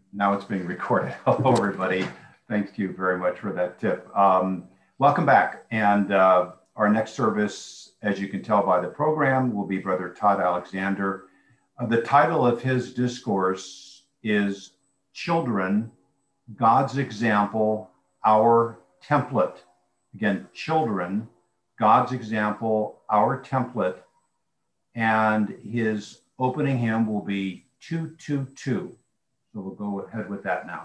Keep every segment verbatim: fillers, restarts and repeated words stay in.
now it's being recorded. Hello, everybody. Thank you very much for that tip. Um, welcome back. And uh, our next service, as you can tell by the program, will be Brother Todd Alexander. Uh, the title of his discourse is Children, God's Example, Our Template. Again, children, God's example, our template. And his opening hymn will be two two two. So we'll go ahead with that now.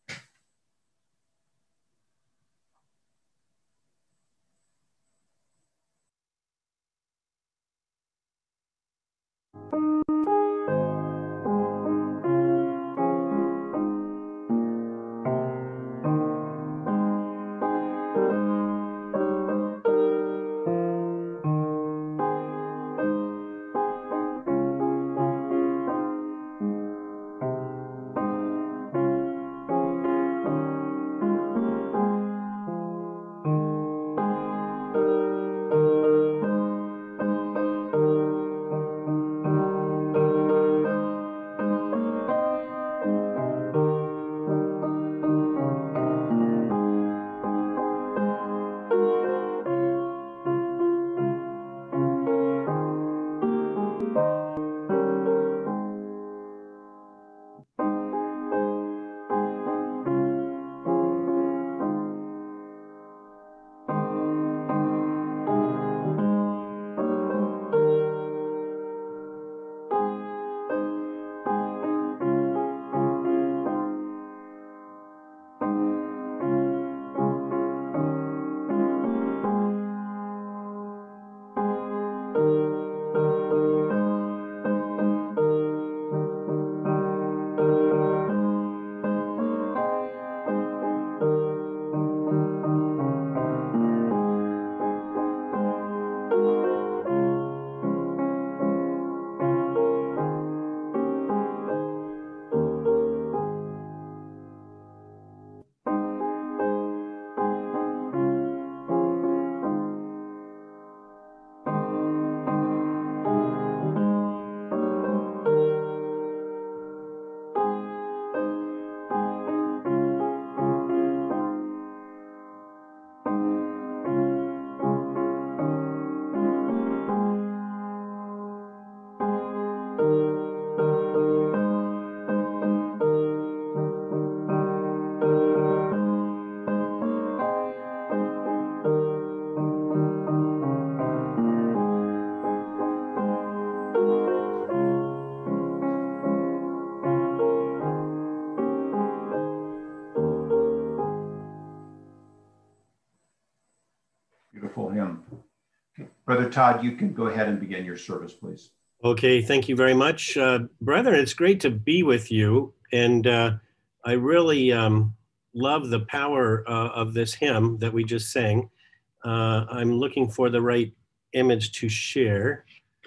Beautiful hymn. Brother Todd, you can go ahead and begin your service, please. Okay, thank you very much. Uh, brethren, it's great to be with you. And uh, I really um, love the power uh, of this hymn that we just sang. Uh, I'm looking for the right image to share.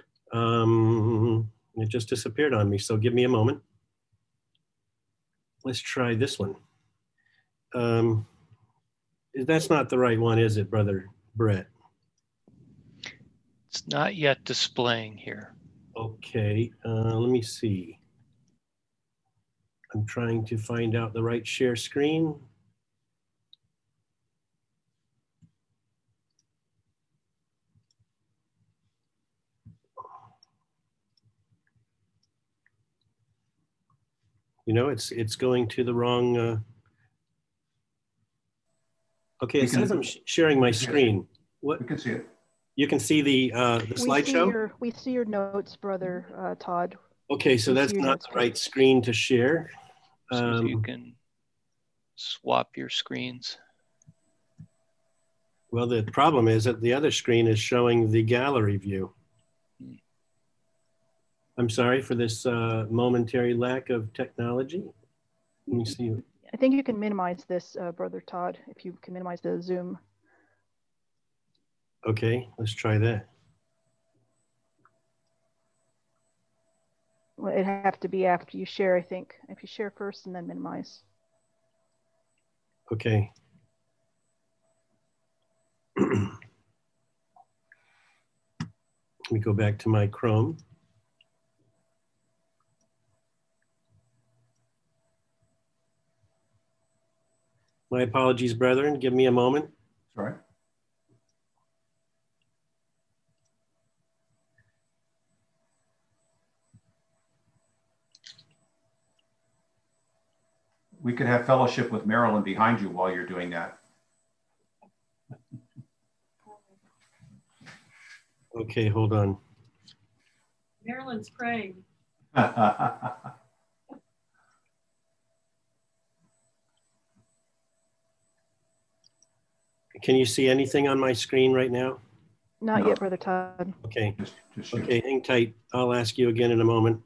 Um, it just disappeared on me, so give me a moment. Let's try this one. Um, that's not the right one, is it, Brother Brett? It's not yet displaying here. Okay, uh, let me see. I'm trying to find out the right share screen. You know, it's it's going to the wrong. Uh... Okay, it says I'm sh sharing my screen. What? We can see it. You can see the uh, the slideshow. We see your notes, Brother uh, Todd. Okay, so that's not the right screen to share. So um, you can swap your screens. Well, the problem is that the other screen is showing the gallery view. Hmm. I'm sorry for this uh, momentary lack of technology. Let me see. I think you can minimize this, uh, Brother Todd, if you can minimize the Zoom. Okay, let's try that. Well, it'd have to be after you share, I think. If you share first and then minimize. Okay. Let me go back to my Chrome. My apologies, brethren. Give me a moment. All right. We could have fellowship with Marilyn behind you while you're doing that. Okay, hold on. Marilyn's praying. Can you see anything on my screen right now? Not No. yet, Brother Todd. Okay. just, just you. Okay, hang tight. I'll ask you again in a moment.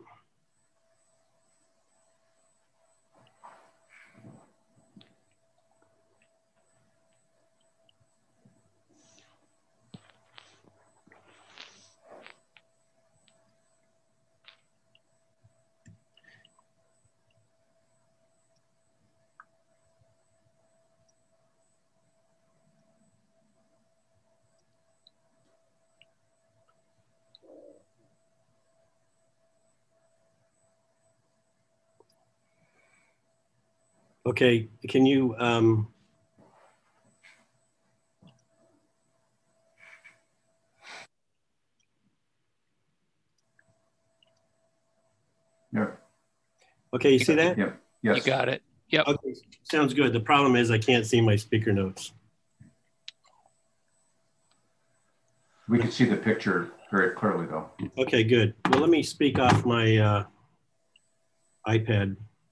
Okay, can you, um, Yeah. okay, you see that? Yeah. Yes. You got it. Yep. Okay, sounds good. The problem is I can't see my speaker notes. We can see the picture very clearly, though. Okay, good. Well, let me speak off my uh, iPad.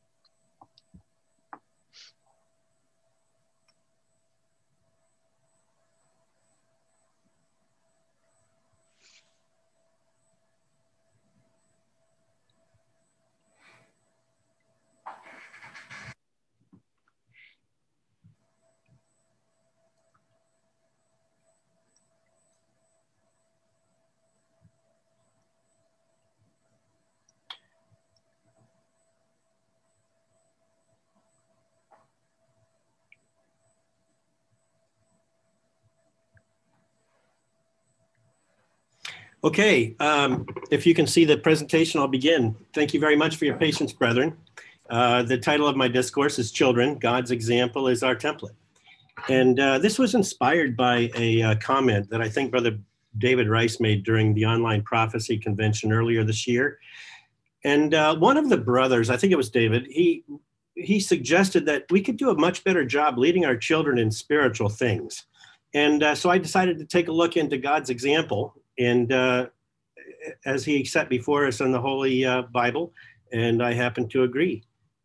Okay, um, if you can see the presentation, I'll begin. Thank you very much for your patience, brethren. Uh, the title of my discourse is Children, God's Example is Our Template. And uh, this was inspired by a uh, comment that I think Brother David Rice made during the online prophecy convention earlier this year. And uh, one of the brothers, I think it was David, he, he suggested that we could do a much better job leading our children in spiritual things. And uh, so I decided to take a look into God's example and uh, as he set before us in the Holy uh, Bible, and I happen to agree.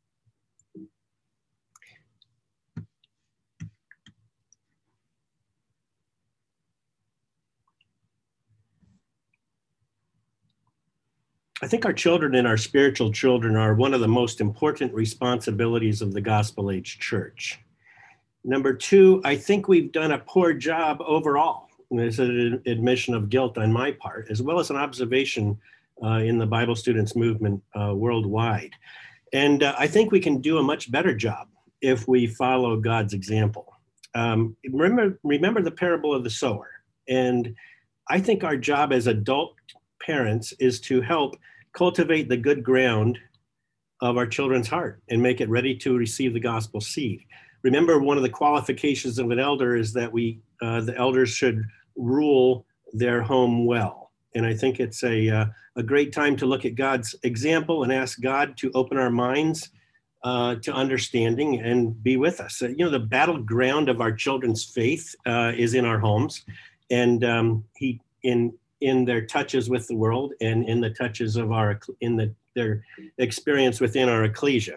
I think our children and our spiritual children are one of the most important responsibilities of the gospel age church. Number two, I think we've done a poor job overall. There's an admission of guilt on my part, as well as an observation uh, in the Bible Students Movement uh, worldwide. And uh, I think we can do a much better job if we follow God's example. Um, remember, remember the parable of the sower. And I think our job as adult parents is to help cultivate the good ground of our children's heart and make it ready to receive the gospel seed. Remember, one of the qualifications of an elder is that we, uh, the elders should rule their home well. And I think it's a, uh, a great time to look at God's example and ask God to open our minds uh, to understanding and be with us. Uh, you know, the battleground of our children's faith uh, is in our homes, and um, he in in their touches with the world and in the touches of our in the their experience within our ecclesia.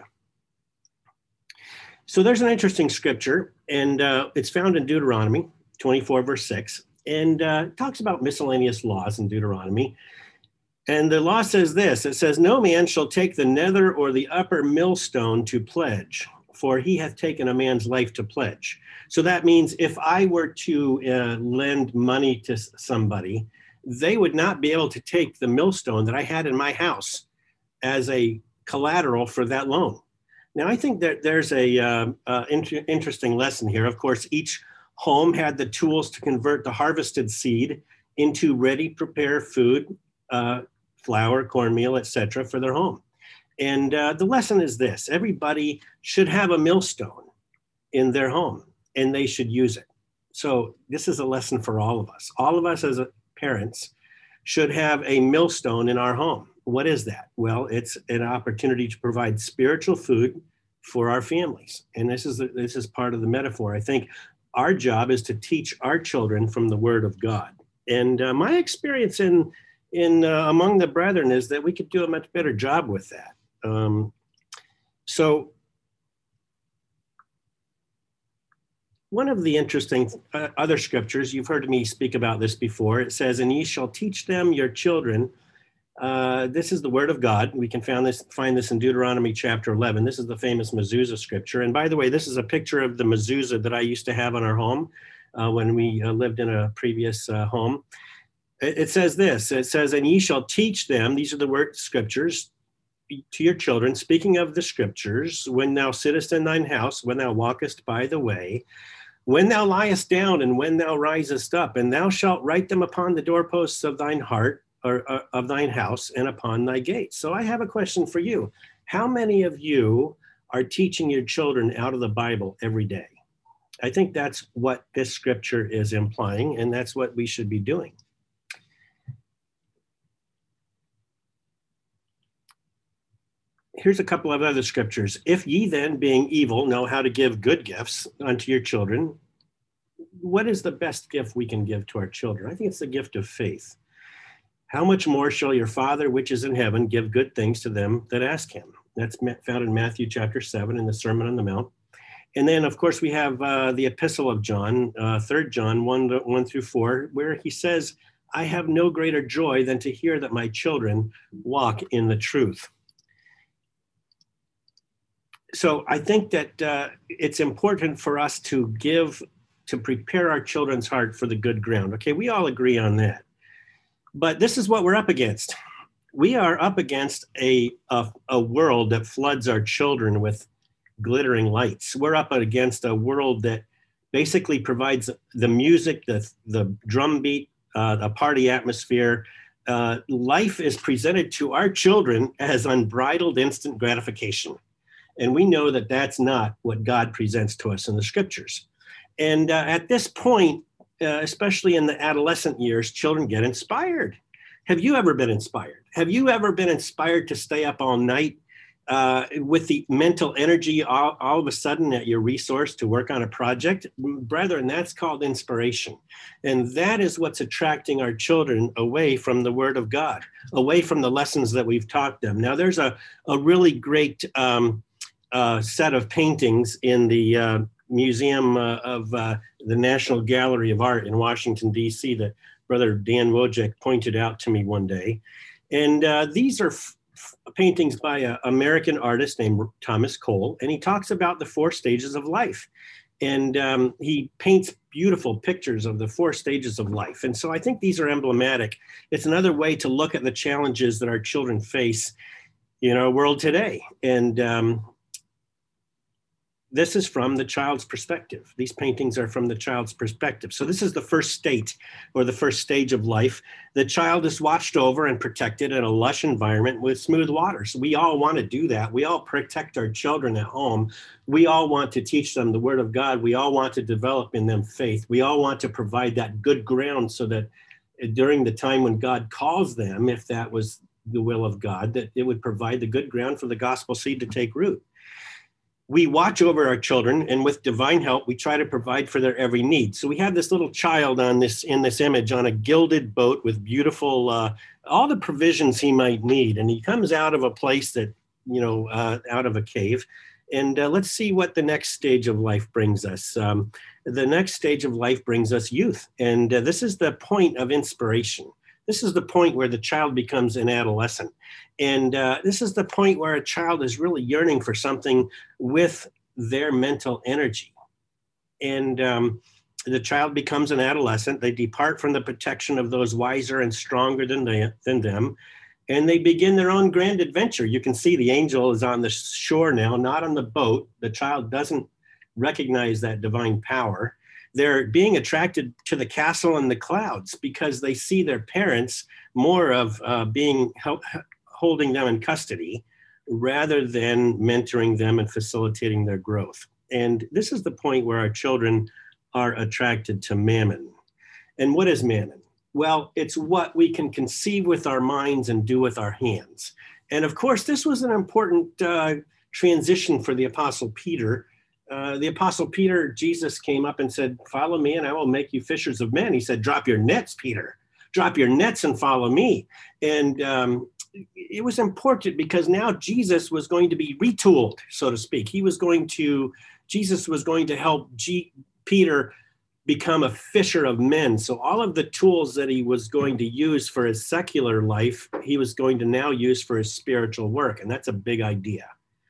So there's an interesting scripture, and uh, it's found in Deuteronomy twenty-four, verse six, and uh, talks about miscellaneous laws in Deuteronomy. And the law says this, it says, "No man shall take the nether or the upper millstone to pledge, for he hath taken a man's life to pledge." So that means if I were to uh, lend money to somebody, they would not be able to take the millstone that I had in my house as a collateral for that loan. Now, I think that there's a uh, uh, inter interesting lesson here. Of course, each home had the tools to convert the harvested seed into ready, prepared food, uh, flour, cornmeal, et cetera, for their home. And uh, the lesson is this: everybody should have a millstone in their home, and they should use it. So this is a lesson for all of us. All of us as parents should have a millstone in our home. What is that? Well, it's an opportunity to provide spiritual food for our families. And this is, this is part of the metaphor. I think our job is to teach our children from the Word of God. And uh, my experience in, in uh, among the brethren is that we could do a much better job with that. Um, so one of the interesting uh, other scriptures, you've heard me speak about this before, it says, and ye shall teach them your children. Uh, this is the Word of God. We can find this, find this in Deuteronomy chapter eleven. This is the famous mezuzah scripture. And by the way, this is a picture of the mezuzah that I used to have in our home uh, when we uh, lived in a previous uh, home. It, it says this, it says, and ye shall teach them, these are the word scriptures, to your children, speaking of the scriptures, when thou sittest in thine house, when thou walkest by the way, when thou liest down and when thou risest up, and thou shalt write them upon the doorposts of thine heart, or, or of thine house, and upon thy gates. So I have a question for you. How many of you are teaching your children out of the Bible every day? I think that's what this scripture is implying, and that's what we should be doing. Here's a couple of other scriptures. If ye then, being evil, know how to give good gifts unto your children, what is the best gift we can give to our children? I think it's the gift of faith. How much more shall your Father which is in heaven give good things to them that ask him? That's found in Matthew chapter seven in the Sermon on the Mount. And then, of course, we have uh, the Epistle of John, uh, Third John one, one through four, where he says, I have no greater joy than to hear that my children walk in the truth. So I think that uh, it's important for us to give, to prepare our children's heart for the good ground. Okay, we all agree on that. But this is what we're up against. We are up against a, a, a world that floods our children with glittering lights. We're up against a world that basically provides the music, the, the drum beat, uh, a party atmosphere. Uh, life is presented to our children as unbridled instant gratification. And we know that that's not what God presents to us in the scriptures. And uh, at this point, uh, especially in the adolescent years, children get inspired. Have you ever been inspired? Have you ever been inspired to stay up all night uh, with the mental energy all, all of a sudden at your resource to work on a project? Brethren, that's called inspiration. And that is what's attracting our children away from the Word of God, away from the lessons that we've taught them. Now, there's a, a really great um, uh, set of paintings in the uh, Museum uh, of uh, the National Gallery of Art in Washington, D C that Brother Dan Wojcik pointed out to me one day. And uh, these are f- f- paintings by an American artist named Thomas Cole, and he talks about the four stages of life. And um, he paints beautiful pictures of the four stages of life. And so I think these are emblematic. It's another way to look at the challenges that our children face in our world today. And um, this is from the child's perspective. These paintings are from the child's perspective. So this is the first state or the first stage of life. The child is watched over and protected in a lush environment with smooth waters. We all want to do that. We all protect our children at home. We all want to teach them the Word of God. We all want to develop in them faith. We all want to provide that good ground so that during the time when God calls them, if that was the will of God, that it would provide the good ground for the gospel seed to take root. We watch over our children, and with divine help, we try to provide for their every need. So we have this little child on this in this image on a gilded boat with beautiful, uh, all the provisions he might need. And he comes out of a place that, you know, uh, out of a cave. And uh, let's see what the next stage of life brings us. Um, the next stage of life brings us youth. And uh, this is the point of inspiration. This is the point where the child becomes an adolescent. And uh, this is the point where a child is really yearning for something with their mental energy. And um, the child becomes an adolescent. They depart from the protection of those wiser and stronger than, they, than them. And they begin their own grand adventure. You can see the angel is on the shore now, not on the boat. The child doesn't recognize that divine power. They're being attracted to the castle and the clouds because they see their parents more of uh, being help, holding them in custody rather than mentoring them and facilitating their growth. And this is the point where our children are attracted to mammon. And what is mammon? Well, it's what we can conceive with our minds and do with our hands. And of course, this was an important uh, transition for the Apostle Peter. Uh, the Apostle Peter, Jesus came up and said, follow me and I will make you fishers of men. He said, drop your nets, Peter. Drop your nets and follow me. And um, it was important because now Jesus was going to be retooled, so to speak. He was going to, Jesus was going to help G- Peter become a fisher of men. So all of the tools that he was going to use for his secular life, he was going to now use for his spiritual work. And that's a big idea.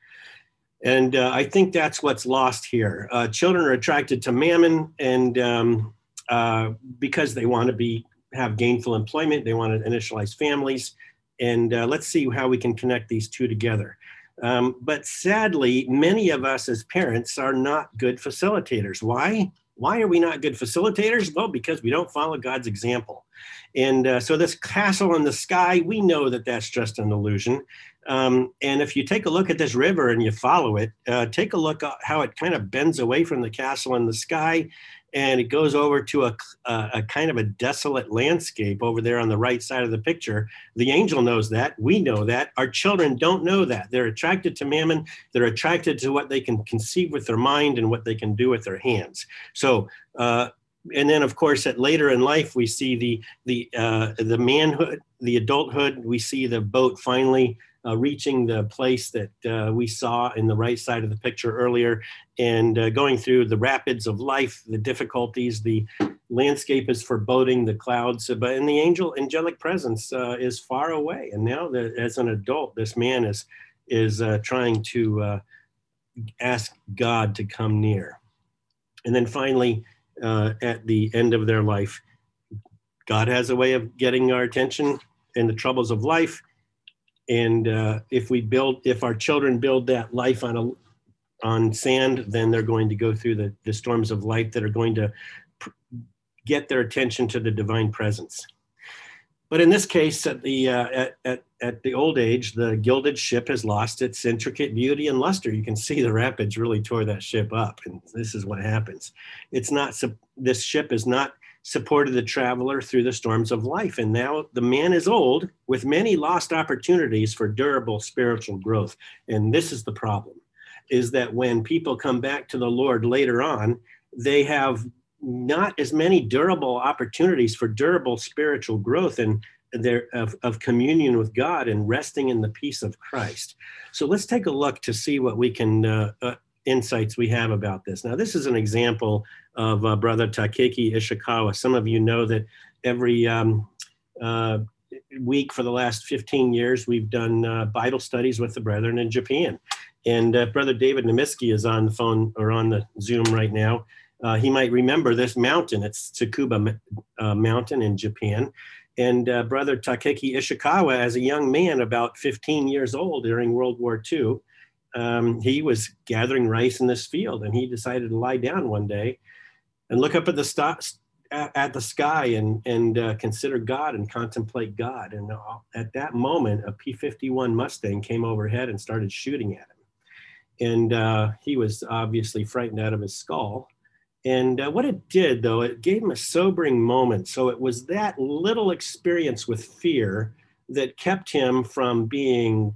And uh, I think that's what's lost here. Uh, children are attracted to mammon, and um, uh, because they want to be have gainful employment, they want to initialize families. And uh, let's see how we can connect these two together. Um, but sadly, many of us as parents are not good facilitators. Why? Why are we not good facilitators? Well, because we don't follow God's example. And uh, so this castle in the sky, we know that that's just an illusion. Um, and if you take a look at this river and you follow it, uh, take a look at how it kind of bends away from the castle in the sky, and it goes over to a, a, a kind of a desolate landscape over there on the right side of the picture. The angel knows that. We know that. Our children don't know that. They're attracted to mammon. They're attracted to what they can conceive with their mind and what they can do with their hands. So, uh, and then, of course, at later in life, we see the the uh, the manhood, the adulthood. We see the boat finally uh, reaching the place that uh, we saw in the right side of the picture earlier, and uh, going through the rapids of life, the difficulties. The landscape is foreboding, the clouds, but and the angel angelic presence uh, is far away. And now, that as an adult, this man is is uh, trying to uh, ask God to come near, and then finally. Uh, at the end of their life, God has a way of getting our attention in the troubles of life. And uh, if we build, if our children build that life on a, on sand, then they're going to go through the, the storms of life that are going to pr- get their attention to the divine presence. But in this case, at the uh, at, at at the old age, the gilded ship has lost its intricate beauty and luster. You can see the rapids really tore that ship up, and this is what happens. It's not this ship has not supported the traveler through the storms of life, and now the man is old with many lost opportunities for durable spiritual growth. And this is the problem: is that when people come back to the Lord later on, they have not as many durable opportunities for durable spiritual growth and their of, of communion with God and resting in the peace of Christ. So let's take a look to see what we can uh, uh, insights we have about this. Now, this is an example of uh, Brother Takeki Ishikawa. Some of you know that every um, uh, week for the last fifteen years, we've done uh, Bible studies with the brethren in Japan. And uh, Brother David Namiski is on the phone or on the Zoom right now. Uh, he might remember this mountain. It's Tsukuba uh, Mountain in Japan. And uh, Brother Takeki Ishikawa, as a young man, about fifteen years old during World War Two, um, he was gathering rice in this field, and he decided to lie down one day and look up at the st- at the sky and and uh, consider God and contemplate God. And uh, at that moment, a P fifty-one Mustang came overhead and started shooting at him. And uh, he was obviously frightened out of his skull. And uh, what it did, though, it gave him a sobering moment. So it was that little experience with fear that kept him from being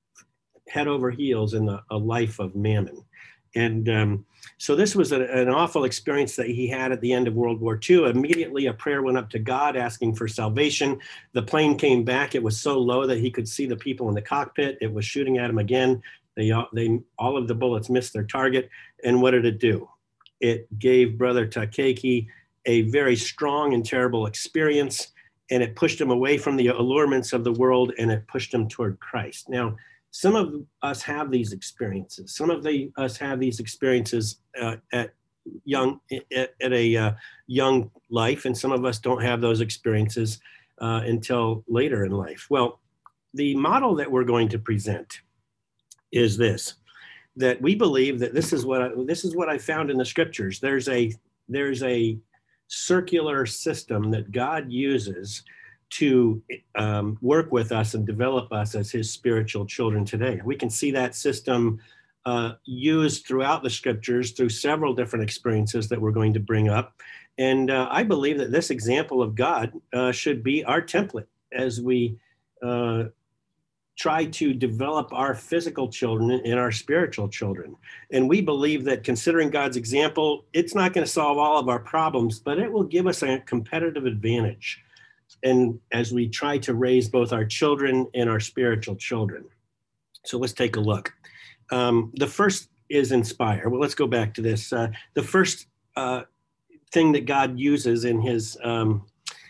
head over heels in the, a life of mammon. And um, so this was a, an awful experience that he had at the end of World War Two. Immediately, a prayer went up to God asking for salvation. The plane came back. It was so low that he could see the people in the cockpit. It was shooting at him again. They, they, all of the bullets missed their target. And what did it do? It gave Brother Takeki a very strong and terrible experience, and it pushed him away from the allurements of the world, and it pushed him toward Christ. Now, some of us have these experiences. Some of the, us have these experiences uh, at young at, at a uh, young life, and some of us don't have those experiences uh, until later in life. Well, the model that we're going to present is this. That we believe that this is what I, this is what I found in the scriptures. There's a there's a circular system that God uses to um, work with us and develop us as his spiritual children today. We can see that system uh, used throughout the scriptures through several different experiences that we're going to bring up. And uh, I believe that this example of God uh, should be our template as we uh, try to develop our physical children and our spiritual children. And we believe that considering God's example, it's not going to solve all of our problems, but it will give us a competitive advantage. And as we try to raise both our children and our spiritual children. So let's take a look. Um, the first is inspire. Well, let's go back to this. Uh, the first uh, thing that God uses in his um,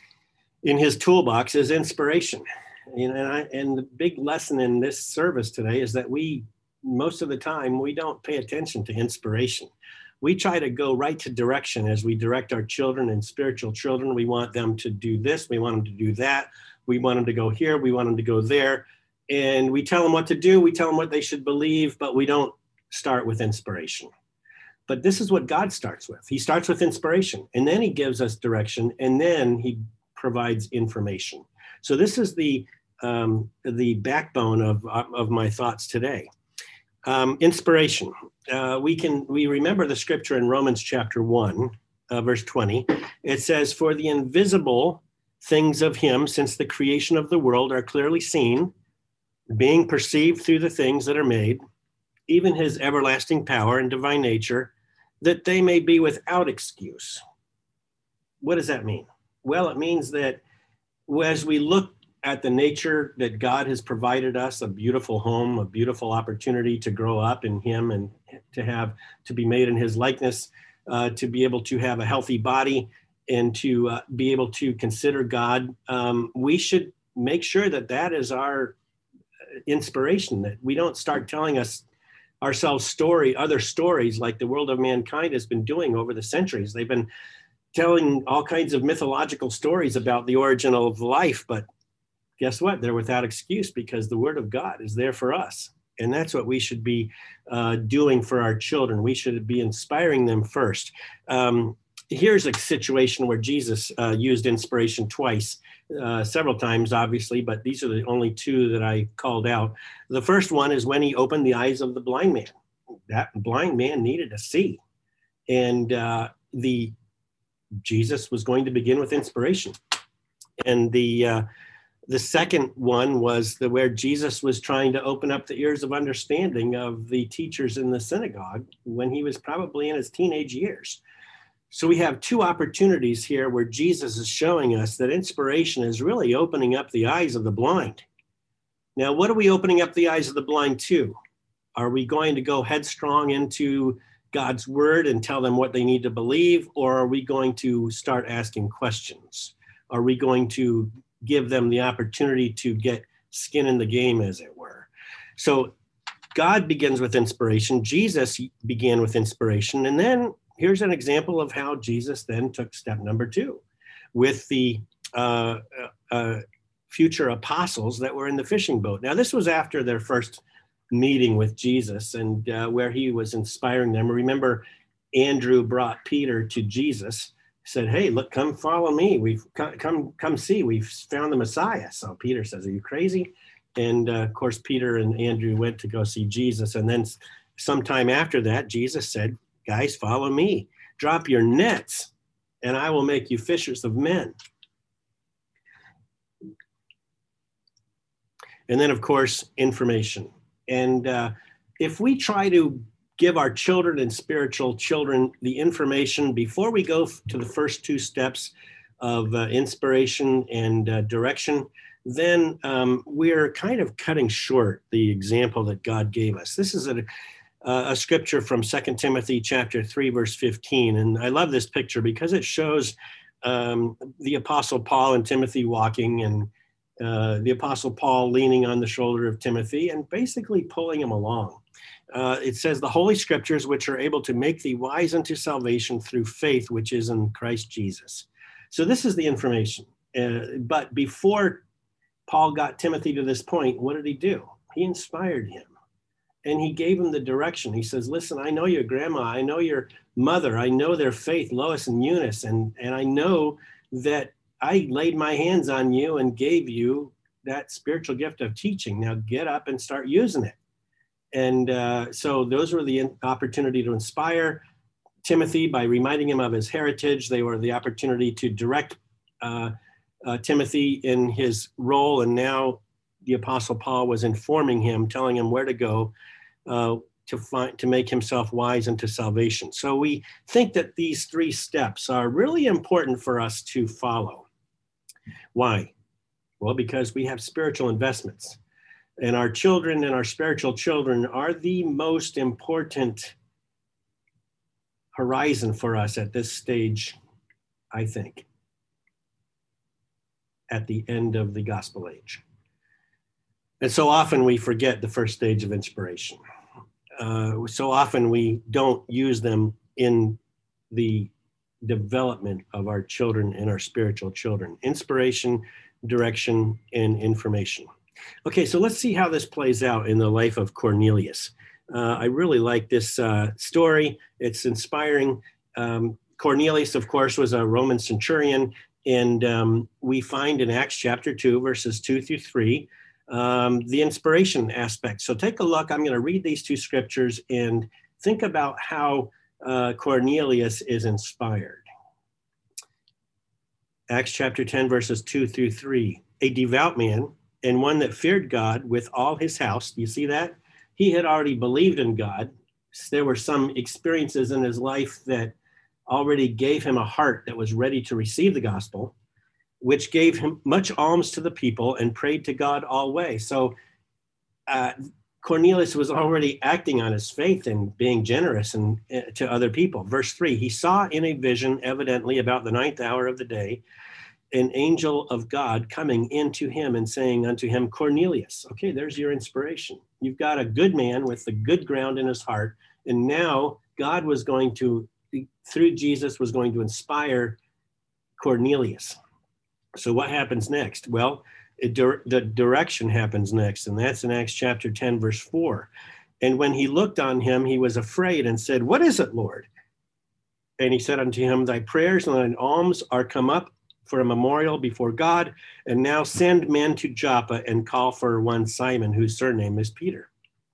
in his toolbox is inspiration. You know, and, I, and the big lesson in this service today is that we, most of the time, we don't pay attention to inspiration. We try to go right to direction as we direct our children and spiritual children. We want them to do this. We want them to do that. We want them to go here. We want them to go there. And we tell them what to do. We tell them what they should believe, but we don't start with inspiration. But this is what God starts with. He starts with inspiration, and then he gives us direction, and then he provides information. So this is the um, the backbone of, of my thoughts today. Um, inspiration. Uh, we can we remember the scripture in Romans chapter one, uh, verse twenty. It says, "For the invisible things of him, since the creation of the world, are clearly seen, being perceived through the things that are made, even his everlasting power and divine nature, that they may be without excuse." What does that mean? Well, it means that as we look at the nature that God has provided us, a beautiful home, a beautiful opportunity to grow up in him and to have, to be made in his likeness, uh, to be able to have a healthy body and to uh, be able to consider God, um, we should make sure that that is our inspiration, that we don't start telling us ourselves story, other stories like the world of mankind has been doing over the centuries. They've been telling all kinds of mythological stories about the origin of life, but guess what? They're without excuse because the word of God is there for us. And that's what we should be uh, doing for our children. We should be inspiring them first. Um, here's a situation where Jesus uh, used inspiration twice, uh, several times, obviously, but these are the only two that I called out. The first one is when he opened the eyes of the blind man. That blind man needed to see. And uh, the Jesus was going to begin with inspiration. And the uh, the second one was the where Jesus was trying to open up the ears of understanding of the teachers in the synagogue when he was probably in his teenage years. So we have two opportunities here where Jesus is showing us that inspiration is really opening up the eyes of the blind. Now, what are we opening up the eyes of the blind to? Are we going to go headstrong into God's word and tell them what they need to believe, or are we going to start asking questions? Are we going to give them the opportunity to get skin in the game, as it were? So God begins with inspiration. Jesus began with inspiration. And then here's an example of how Jesus then took step number two with the uh, uh, future apostles that were in the fishing boat. Now, this was after their first meeting with Jesus and uh, where he was inspiring them. Remember, Andrew brought Peter to Jesus, said, "Hey, look, come follow me. We've come, come, come see. We've found the Messiah." So Peter says, "Are you crazy?" And uh, of course, Peter and Andrew went to go see Jesus. And then sometime after that, Jesus said, "Guys, follow me. Drop your nets, and I will make you fishers of men." And then, of course, information. And uh, if we try to give our children and spiritual children the information before we go to the first two steps of uh, inspiration and uh, direction, then um, we're kind of cutting short the example that God gave us. This is a, a scripture from Second Timothy chapter three, verse fifteen. And I love this picture because it shows um, the Apostle Paul and Timothy walking, and uh, the Apostle Paul leaning on the shoulder of Timothy and basically pulling him along. Uh, it says, "The Holy Scriptures, which are able to make thee wise unto salvation through faith, which is in Christ Jesus." So this is the information. Uh, but before Paul got Timothy to this point, what did he do? He inspired him. And he gave him the direction. He says, "Listen, I know your grandma. I know your mother. I know their faith, Lois and Eunice. And, and I know that I laid my hands on you and gave you that spiritual gift of teaching. Now get up and start using it." And uh, so those were the opportunity to inspire Timothy by reminding him of his heritage. They were the opportunity to direct uh, uh, Timothy in his role. And now the Apostle Paul was informing him, telling him where to go uh, to find, to make himself wise unto salvation. So we think that these three steps are really important for us to follow. Why? Well, because we have spiritual investments. And our children and our spiritual children are the most important horizon for us at this stage, I think, at the end of the gospel age. And so often we forget the first stage of inspiration. Uh, so often we don't use them in the development of our children and our spiritual children. Inspiration, direction, and information. Okay, so let's see how this plays out in the life of Cornelius. Uh, I really like this uh, story. It's inspiring. Um, Cornelius, of course, was a Roman centurion, and um, we find in Acts chapter two, verses two through three, um, the inspiration aspect. So take a look. I'm going to read these two scriptures and think about how uh, Cornelius is inspired. Acts chapter ten, verses two through three. A devout man, and one that feared God with all his house. Do you see that? He had already believed in God. There were some experiences in his life that already gave him a heart that was ready to receive the gospel, which gave him much alms to the people and prayed to God always. So uh, Cornelius was already acting on his faith and being generous and, uh, to other people. Verse three, he saw in a vision, evidently about the ninth hour of the day, an angel of God coming into him and saying unto him, Cornelius. Okay, there's your inspiration. You've got a good man with the good ground in his heart. And now God was going to, through Jesus, was going to inspire Cornelius. So what happens next? Well, it, the direction happens next. And that's in Acts chapter ten, verse four. And when he looked on him, he was afraid and said, what is it, Lord? And he said unto him, thy prayers and thine alms are come up for a memorial before God, and now send men to Joppa and call for one Simon, whose surname is Peter.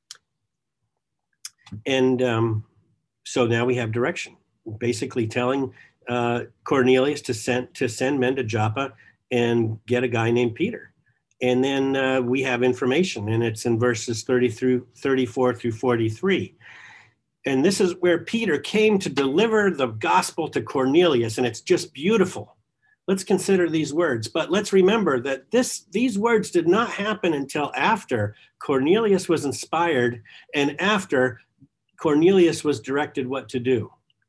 And um, so now we have direction, basically telling uh, Cornelius to send, to send men to Joppa and get a guy named Peter. And then uh, we have information, and it's in verses thirty through thirty-four through forty-three. And this is where Peter came to deliver the gospel to Cornelius, and it's just beautiful. Let's consider these words, but let's remember that this, these words did not happen until after Cornelius was inspired and after Cornelius was directed what to do.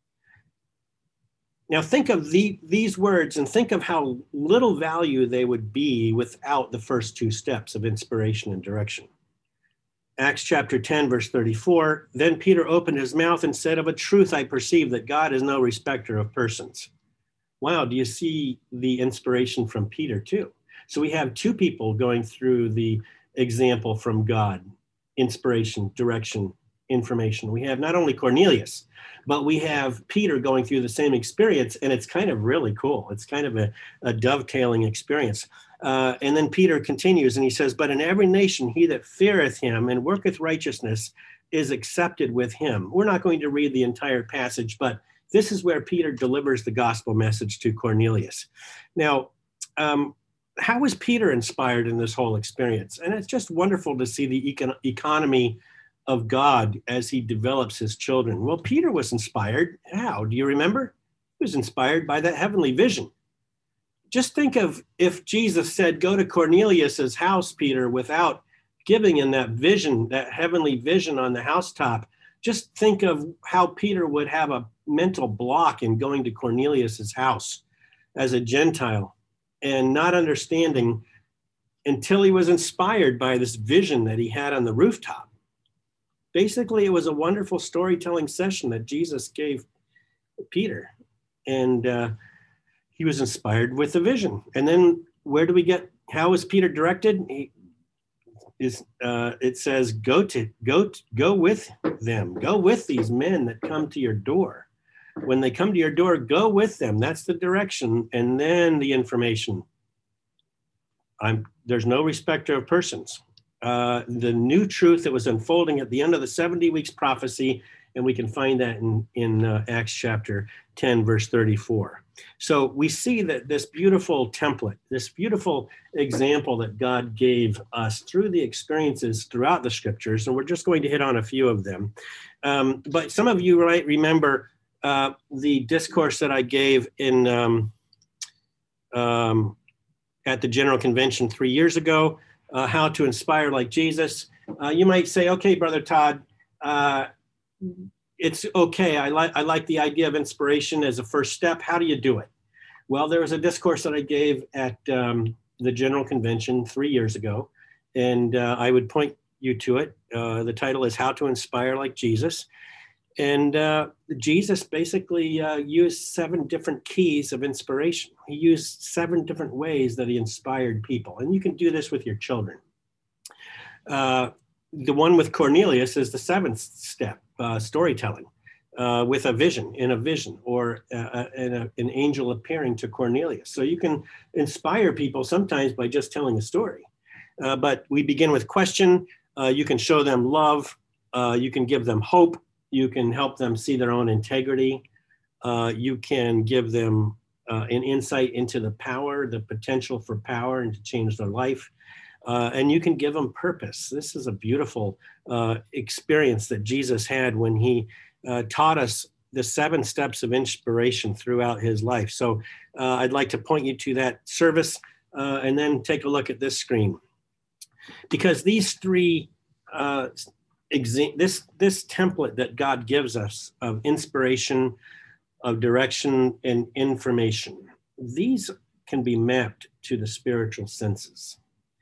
Now think of the, these words and think of how little value they would be without the first two steps of inspiration and direction. Acts chapter ten, verse thirty-four, then Peter opened his mouth and said, of a truth I perceive that God is no respecter of persons. Wow, do you see the inspiration from Peter too? So we have two people going through the example from God, inspiration, direction, information. We have not only Cornelius, but we have Peter going through the same experience, and it's kind of really cool. It's kind of a, a dovetailing experience. Uh, and then Peter continues and he says, but in every nation he that feareth him and worketh righteousness is accepted with him. We're not going to read the entire passage, but this is where Peter delivers the gospel message to Cornelius. Now, um, how was Peter inspired in this whole experience? And it's just wonderful to see the econ- economy of God as he develops his children. Well, Peter was inspired. How? Do you remember? He was inspired by that heavenly vision. Just think of if Jesus said, go to Cornelius's house, Peter, without giving him that vision, that heavenly vision on the housetop. Just think of how Peter would have a mental block in going to Cornelius's house as a Gentile and not understanding until he was inspired by this vision that he had on the rooftop. Basically, it was a wonderful storytelling session that Jesus gave Peter, and uh, he was inspired with the vision. And then where do we get, how is Peter directed? He, is uh, it says, go to, go, to, go with them, go with these men that come to your door. When they come to your door, go with them. That's the direction. And then the information. I'm, there's no respecter of persons. uh, the new truth that was unfolding at the end of the seventy weeks prophecy. And we can find that in, in uh, Acts chapter ten, verse thirty-four. So we see that this beautiful template, this beautiful example that God gave us through the experiences throughout the scriptures, and we're just going to hit on a few of them. Um, but some of you might remember uh, the discourse that I gave in um, um, at the General Convention three years ago, uh, how to inspire like Jesus. Uh, you might say, okay, Brother Todd, uh, it's okay. I like I like the idea of inspiration as a first step. How do you do it? Well, there was a discourse that I gave at um, the General Convention three years ago, and uh, I would point you to it. Uh, the title is How to Inspire Like Jesus. And uh, Jesus basically uh, used seven different keys of inspiration. He used seven different ways that he inspired people. And you can do this with your children. Uh, the one with Cornelius is the seventh step, uh, storytelling, uh, with a vision, in a vision, or uh, in a, an angel appearing to Cornelius. So you can inspire people sometimes by just telling a story. Uh, but we begin with question. Uh, you can show them love. Uh, you can give them hope. You can help them see their own integrity. Uh, you can give them uh, an insight into the power, the potential for power and to change their life. Uh, and you can give them purpose. This is a beautiful uh, experience that Jesus had when he uh, taught us the seven steps of inspiration throughout his life. So uh, I'd like to point you to that service uh, and then take a look at this screen. Because these three uh, This, this template that God gives us of inspiration, of direction, and information, these can be mapped to the spiritual senses.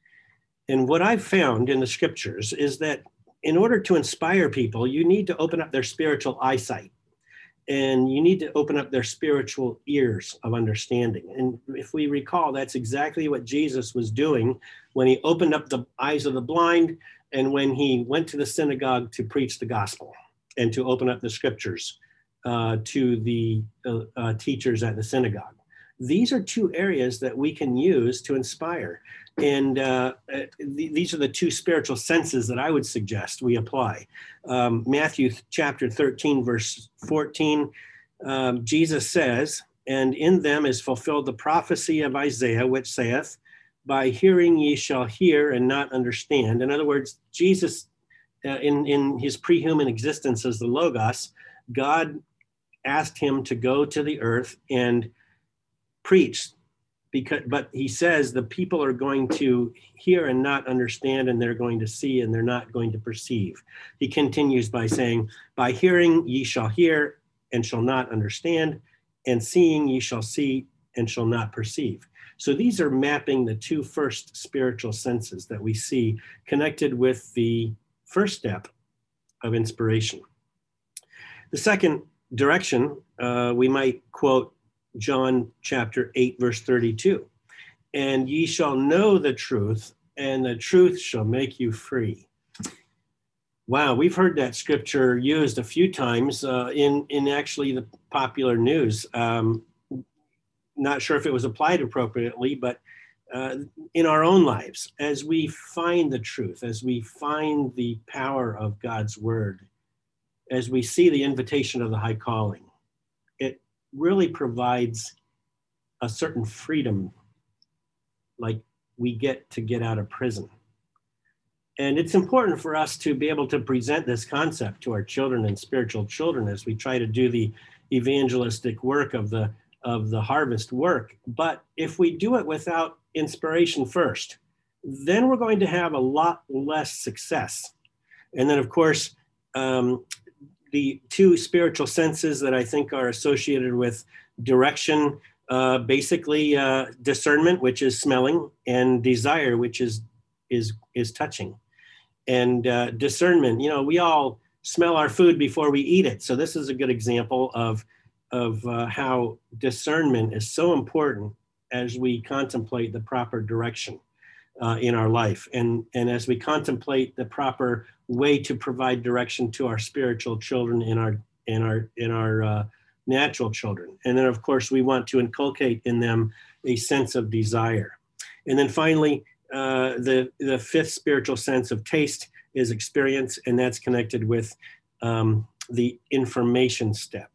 And what I've found in the scriptures is that in order to inspire people, you need to open up their spiritual eyesight, and you need to open up their spiritual ears of understanding. And if we recall, that's exactly what Jesus was doing when he opened up the eyes of the blind, and when he went to the synagogue to preach the gospel and to open up the scriptures uh, to the uh, uh, teachers at the synagogue. These are two areas that we can use to inspire. And uh, th- these are the two spiritual senses that I would suggest we apply. Um, Matthew chapter thirteen, verse fourteen, um, Jesus says, "And in them is fulfilled the prophecy of Isaiah, which saith, by hearing ye shall hear and not understand." In other words, Jesus, uh, in, in his pre-human existence as the Logos, God asked him to go to the earth and preach. Because, but he says the people are going to hear and not understand, and they're going to see and they're not going to perceive. He continues by saying, by hearing ye shall hear and shall not understand, and seeing ye shall see and shall not perceive. So these are mapping the two first spiritual senses that we see connected with the first step of inspiration. The second direction, uh, we might quote John chapter eight, verse thirty-two. "And ye shall know the truth, and the truth shall make you free." Wow, we've heard that scripture used a few times uh, in, in actually the popular news. Um, Not sure if it was applied appropriately, but uh, in our own lives, as we find the truth, as we find the power of God's word, as we see the invitation of the high calling, it really provides a certain freedom, like we get to get out of prison. And it's important for us to be able to present this concept to our children and spiritual children as we try to do the evangelistic work of the of the harvest work. But if we do it without inspiration first, then we're going to have a lot less success. And then of course, um, the two spiritual senses that I think are associated with direction, uh, basically uh, discernment, which is smelling, and desire, which is, is, is touching. And uh, discernment, you know, we all smell our food before we eat it. So this is a good example of of uh, how discernment is so important as we contemplate the proper direction uh, in our life. And, and as we contemplate the proper way to provide direction to our spiritual children and our, and our, and our uh, natural children. And then of course, we want to inculcate in them a sense of desire. And then finally, uh, the, the fifth spiritual sense of taste is experience, and that's connected with um, the information step.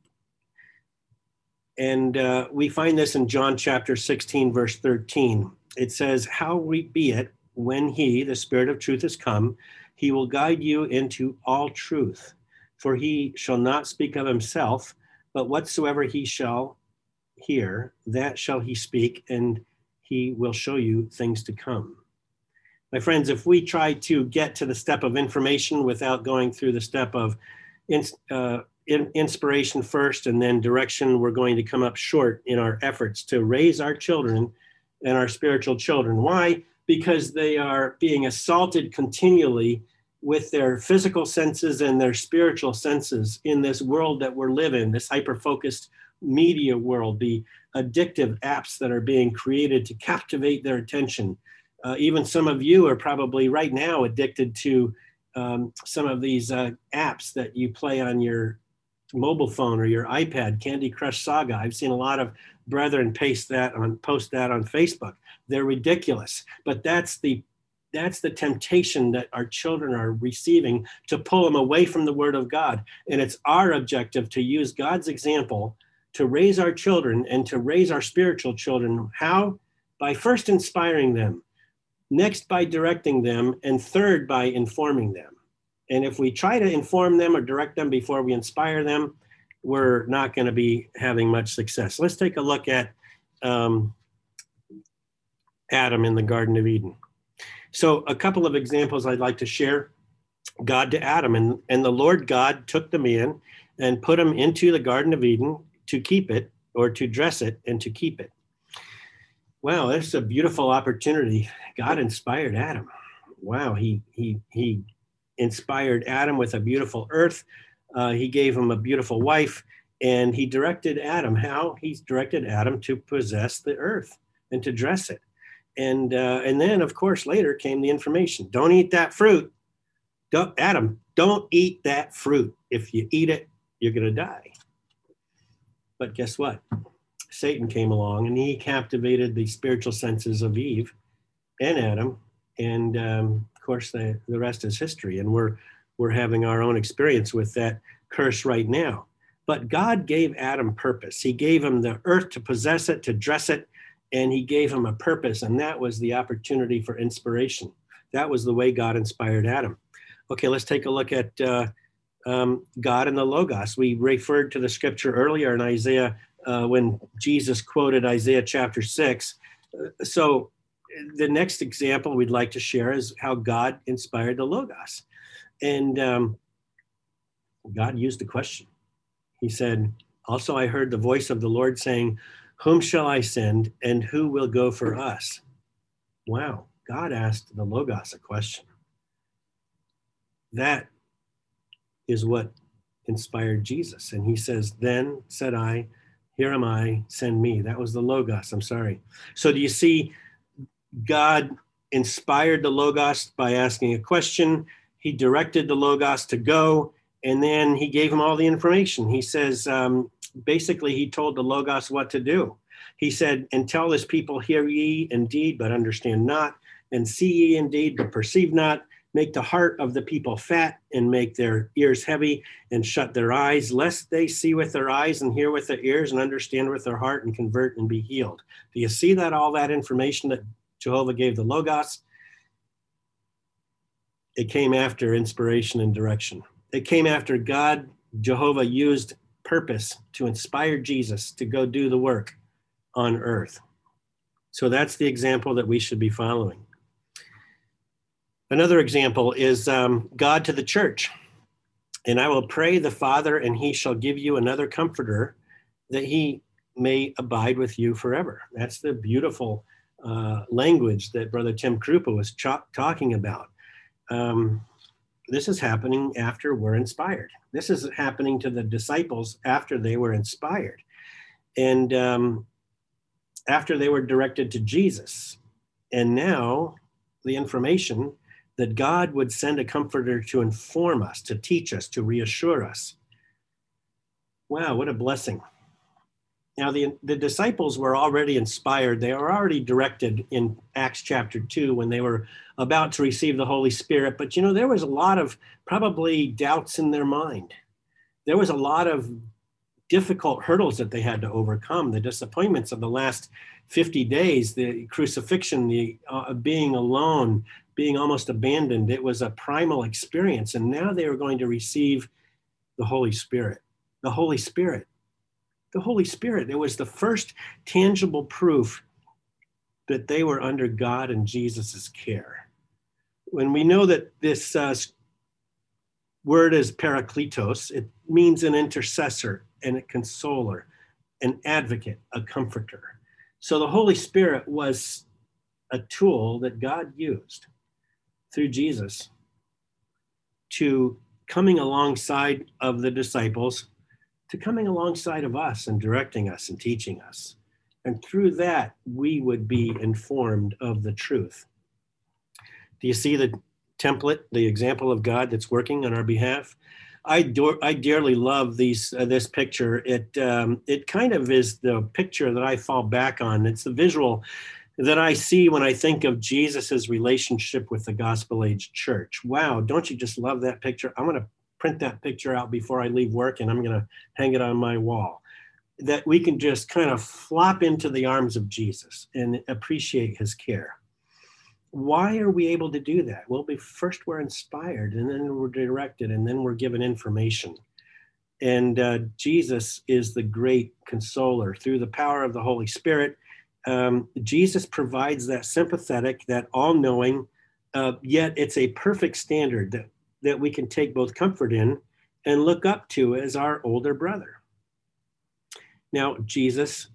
And uh, we find this in John chapter sixteen, verse thirteen. It says, how we be it, when he, the Spirit of truth, is come, he will guide you into all truth. For he shall not speak of himself, but whatsoever he shall hear, that shall he speak, and he will show you things to come. My friends, if we try to get to the step of information without going through the step of in, uh, in, inspiration first and then direction, we're going to come up short in our efforts to raise our children and our spiritual children. Why? Because they are being assaulted continually with their physical senses and their spiritual senses in this world that we're living in, this hyper-focused media world, the addictive apps that are being created to captivate their attention. Uh, even some of you are probably right now addicted to um, some of these uh, apps that you play on your mobile phone or your iPad, Candy Crush Saga. I've seen a lot of brethren paste that on, post that on Facebook. They're ridiculous, but that's the that's the temptation that our children are receiving to pull them away from the Word of God. And it's our objective to use God's example to raise our children and to raise our spiritual children. How? By first inspiring them, next by directing them, and third by informing them. And if we try to inform them or direct them before we inspire them, we're not going to be having much success. Let's take a look at um, Adam in the Garden of Eden. So a couple of examples I'd like to share. God to Adam, and, and the Lord God took the man and put him into the Garden of Eden to keep it, or to dress it and to keep it. Wow, that's a beautiful opportunity. God inspired Adam. Wow, he he he inspired Adam with a beautiful earth. Uh, he gave him a beautiful wife, and he directed Adam. How? He's directed Adam to possess the earth and to dress it. And uh, and then, of course, later came the information. Don't eat that fruit. Don't, Adam, don't eat that fruit. If you eat it, you're going to die. But guess what? Satan came along and he captivated the spiritual senses of Eve and Adam. And um, of course, the, the rest is history. And we're, we're having our own experience with that curse right now. But God gave Adam purpose. He gave him the earth to possess it, to dress it, and he gave him a purpose. And that was the opportunity for inspiration. That was the way God inspired Adam. Okay, let's take a look at uh, um, God and the Logos. We referred to the scripture earlier in Isaiah uh, when Jesus quoted Isaiah chapter six. Uh, so the next example we'd like to share is how God inspired the Logos. And um, God used a question. He said, also I heard the voice of the Lord saying, whom shall I send and who will go for us? Wow, God asked the Logos a question. That is what inspired Jesus. And he says, then said I, here am I, send me. That was the Logos, I'm sorry. So do you see, God inspired the Logos by asking a question. He directed the Logos to go, and then he gave him all the information. He says, um, basically, he told the Logos what to do. He said, and tell this people, hear ye indeed, but understand not, and see ye indeed, but perceive not. Make the heart of the people fat, and make their ears heavy, and shut their eyes, lest they see with their eyes and hear with their ears and understand with their heart and convert and be healed. Do you see that all that information that Jehovah gave the Logos? It came after inspiration and direction. It came after God, Jehovah, used purpose to inspire Jesus to go do the work on earth. So that's the example that we should be following. Another example is um, God to the church. And I will pray the Father, and he shall give you another comforter, that he may abide with you forever. That's the beautiful uh, language that Brother Tim Krupa was ch- talking about. Um, this is happening after we're inspired. This is happening to the disciples after they were inspired. And um, after they were directed to Jesus. And now the information that God would send a comforter to inform us, to teach us, to reassure us. Wow, what a blessing. Now, the, the disciples were already inspired. They were already directed in Acts chapter two when they were about to receive the Holy Spirit. But, you know, there was a lot of probably doubts in their mind. There was a lot of difficult hurdles that they had to overcome, the disappointments of the last fifty days, the crucifixion, the uh, being alone, being almost abandoned. It was a primal experience. And now they were going to receive the Holy Spirit. The Holy Spirit. The Holy Spirit. It was the first tangible proof that they were under God and Jesus's care. When we know that this uh, word is parakletos, it means an intercessor and a consoler, an advocate, a comforter. So the Holy Spirit was a tool that God used through Jesus to coming alongside of the disciples, to coming alongside of us and directing us and teaching us. And through that, we would be informed of the truth. Do you see the template, the example of God that's working on our behalf? I, do, I dearly love these uh, this picture. It um, it kind of is the picture that I fall back on. It's the visual that I see when I think of Jesus's relationship with the gospel age church. Wow, don't you just love that picture? I'm going to print that picture out before I leave work, and I'm going to hang it on my wall. That we can just kind of flop into the arms of Jesus and appreciate his care. Why are we able to do that? Well, we, first we're inspired, and then we're directed, and then we're given information. And uh, Jesus is the great consoler. Through the power of the Holy Spirit, um, Jesus provides that sympathetic, that all-knowing, uh, yet it's a perfect standard that, that we can take both comfort in and look up to as our older brother. Now, Jesus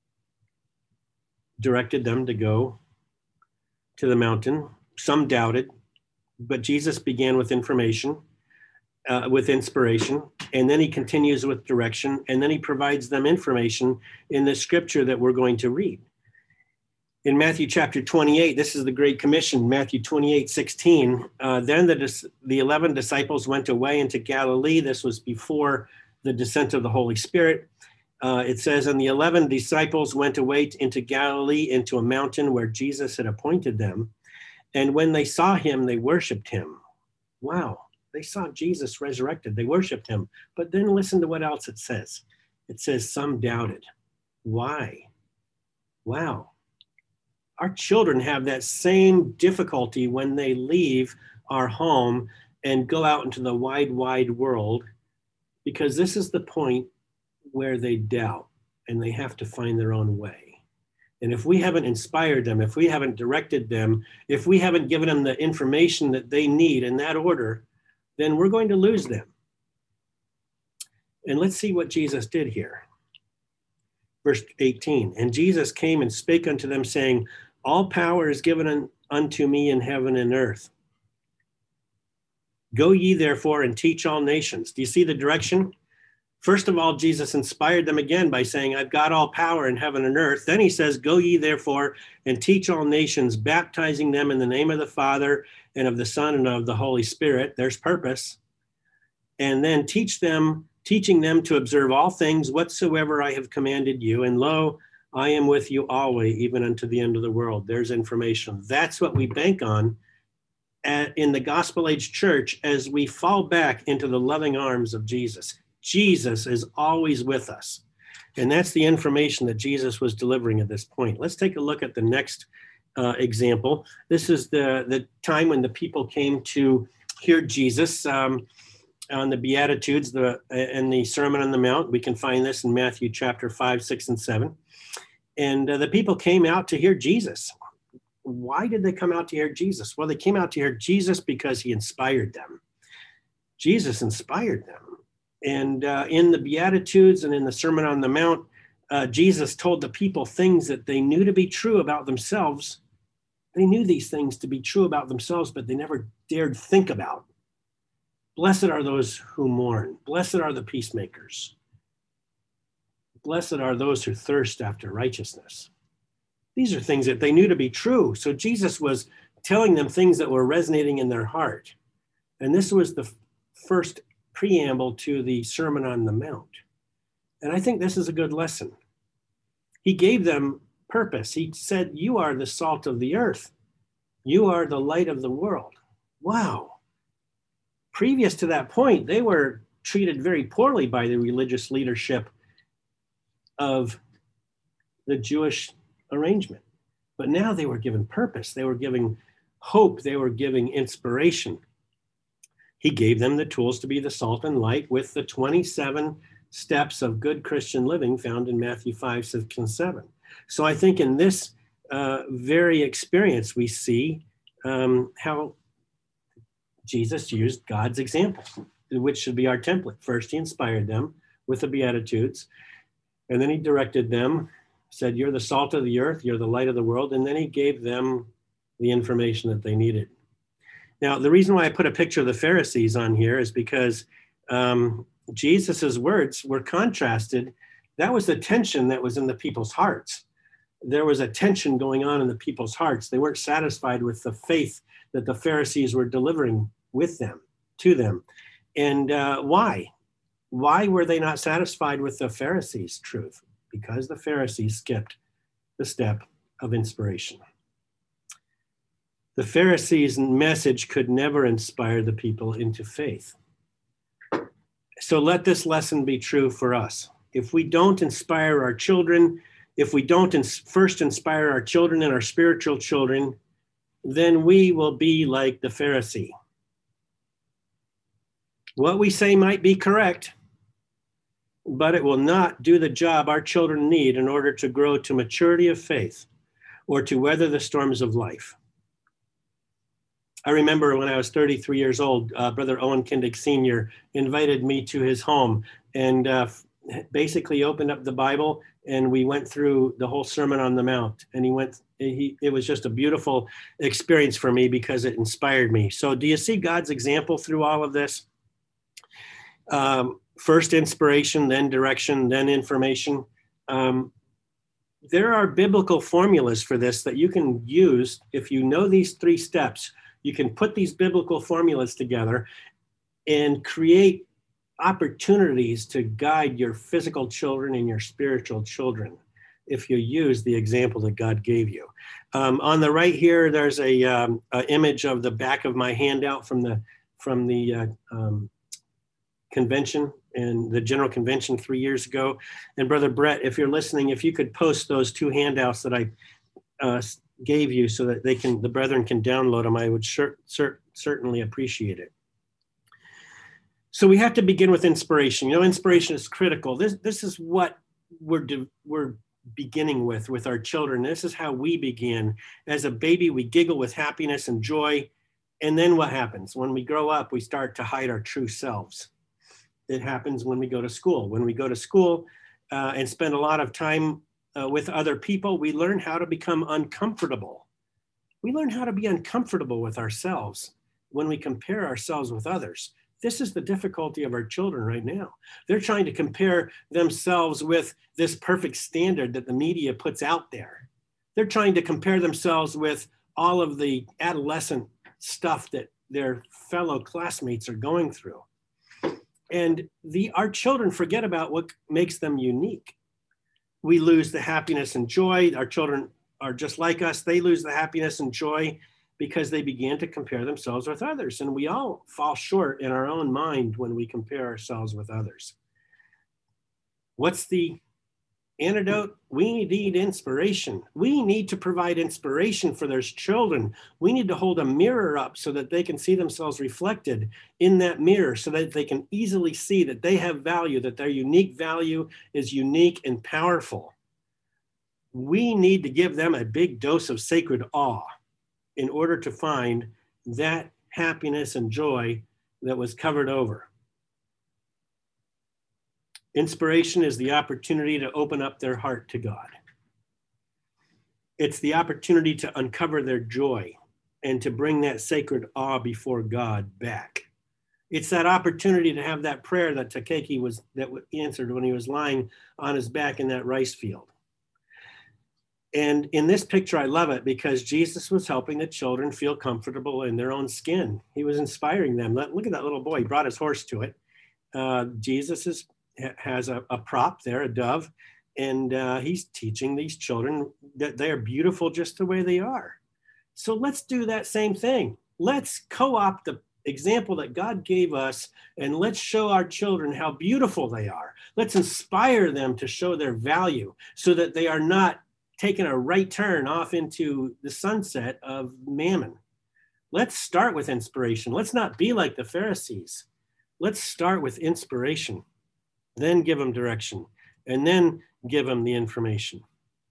directed them to go to the mountain. Some doubted, but Jesus began with information, uh, with inspiration, and then he continues with direction, and then he provides them information in the scripture that we're going to read. In Matthew chapter twenty-eight, this is the Great Commission, Matthew twenty-eight, sixteen. Uh, then the, the eleven disciples went away into Galilee. This was before the descent of the Holy Spirit. Uh, it says, and the eleven disciples went away into Galilee, into a mountain where Jesus had appointed them. And when they saw him, they worshiped him. Wow, they saw Jesus resurrected. They worshiped him. But then listen to what else it says. It says some doubted. Why? Wow. Our children have that same difficulty when they leave our home and go out into the wide, wide world, because this is the point where they doubt and they have to find their own way. And if we haven't inspired them, if we haven't directed them, if we haven't given them the information that they need in that order, then we're going to lose them. And let's see what Jesus did here. Verse eighteen, and Jesus came and spake unto them, saying, all power is given un- unto me in heaven and earth. Go ye therefore and teach all nations. Do you see the direction? First of all, Jesus inspired them again by saying, I've got all power in heaven and earth. Then he says, go ye therefore and teach all nations, baptizing them in the name of the Father and of the Son and of the Holy Spirit. There's purpose. And then teach them, teaching them to observe all things whatsoever I have commanded you. And lo, I am with you always, even unto the end of the world. There's information. That's what we bank on at, in the gospel age church as we fall back into the loving arms of Jesus. Jesus is always with us. And that's the information that Jesus was delivering at this point. Let's take a look at the next uh, example. This is the, the time when the people came to hear Jesus um, on the Beatitudes the, and the Sermon on the Mount. We can find this in Matthew chapter five, six, and seven. And uh, the people came out to hear Jesus. Why did they come out to hear Jesus? Well, they came out to hear Jesus because he inspired them. Jesus inspired them. And uh, in the Beatitudes and in the Sermon on the Mount, uh, Jesus told the people things that they knew to be true about themselves. They knew these things to be true about themselves, but they never dared think about. Blessed are those who mourn. Blessed are the peacemakers. Blessed are those who thirst after righteousness. These are things that they knew to be true. So Jesus was telling them things that were resonating in their heart. And this was the first preamble to the Sermon on the Mount. And I think this is a good lesson. He gave them purpose. He said, you are the salt of the earth. You are the light of the world. Wow. Previous to that point, they were treated very poorly by the religious leadership of the Jewish arrangement. But now they were given purpose. They were giving hope. They were giving inspiration. He gave them the tools to be the salt and light with the twenty-seven steps of good Christian living found in Matthew five, six, and seven. So I think in this uh, very experience, we see um, how Jesus used God's example, which should be our template. First, he inspired them with the Beatitudes, and then he directed them, said, you're the salt of the earth, you're the light of the world, and then he gave them the information that they needed. Now, the reason why I put a picture of the Pharisees on here is because um, Jesus's words were contrasted. That was the tension that was in the people's hearts. There was a tension going on in the people's hearts. They weren't satisfied with the faith that the Pharisees were delivering with them, to them. And uh, why? Why were they not satisfied with the Pharisees' truth? Because the Pharisees skipped the step of inspiration. The Pharisees' message could never inspire the people into faith. So let this lesson be true for us. If we don't inspire our children, if we don't ins- first inspire our children and our spiritual children, then we will be like the Pharisee. What we say might be correct, but it will not do the job our children need in order to grow to maturity of faith or to weather the storms of life. I remember when I was thirty-three years old, uh, Brother Owen Kindig Senior invited me to his home and uh, basically opened up the Bible, and we went through the whole Sermon on the Mount. And he went, he, it was just a beautiful experience for me because it inspired me. So do you see God's example through all of this? Um, first inspiration, then direction, then information. Um, there are biblical formulas for this that you can use. If you know these three steps, you can put these biblical formulas together and create opportunities to guide your physical children and your spiritual children if you use the example that God gave you. Um, on the right here, there's a, um, a image of the back of my handout from the, from the uh, um, convention and the General Convention three years ago. And Brother Brett, if you're listening, if you could post those two handouts that I uh, gave you so that they can, the brethren can download them, I would cer- cer- certainly appreciate it. So we have to begin with inspiration. You know, inspiration is critical. This, this is what we're, de- we're beginning with, with our children. This is how we begin. As a baby, we giggle with happiness and joy. And then what happens? When we grow up, we start to hide our true selves. It happens when we go to school. When we go to school uh, and spend a lot of time uh, with other people, we learn how to become uncomfortable. We learn how to be uncomfortable with ourselves when we compare ourselves with others. This is the difficulty of our children right now. They're trying to compare themselves with this perfect standard that the media puts out there. They're trying to compare themselves with all of the adolescent stuff that their fellow classmates are going through. And the, our children forget about what makes them unique. We lose the happiness and joy. Our children are just like us. They lose the happiness and joy because they began to compare themselves with others. And we all fall short in our own mind when we compare ourselves with others. What's the antidote? We need inspiration. We need to provide inspiration for their children. We need to hold a mirror up so that they can see themselves reflected in that mirror, so that they can easily see that they have value, that their unique value is unique and powerful. We need to give them a big dose of sacred awe in order to find that happiness and joy that was covered over. Inspiration is the opportunity to open up their heart to God. It's the opportunity to uncover their joy and to bring that sacred awe before God back. It's that opportunity to have that prayer that Takeki was that answered when he was lying on his back in that rice field. And in this picture, I love it because Jesus was helping the children feel comfortable in their own skin. He was inspiring them. Look at that little boy. He brought his horse to it. Uh, Jesus is has a, a prop there, a dove, And uh, he's teaching these children that they're beautiful just the way they are. So let's do that same thing. Let's co-opt the example that God gave us, and let's show our children how beautiful they are. Let's inspire them to show their value so that they are not taking a right turn off into the sunset of mammon. Let's start with inspiration. Let's not be like the Pharisees. Let's start with inspiration, then give them direction, and then give them the information.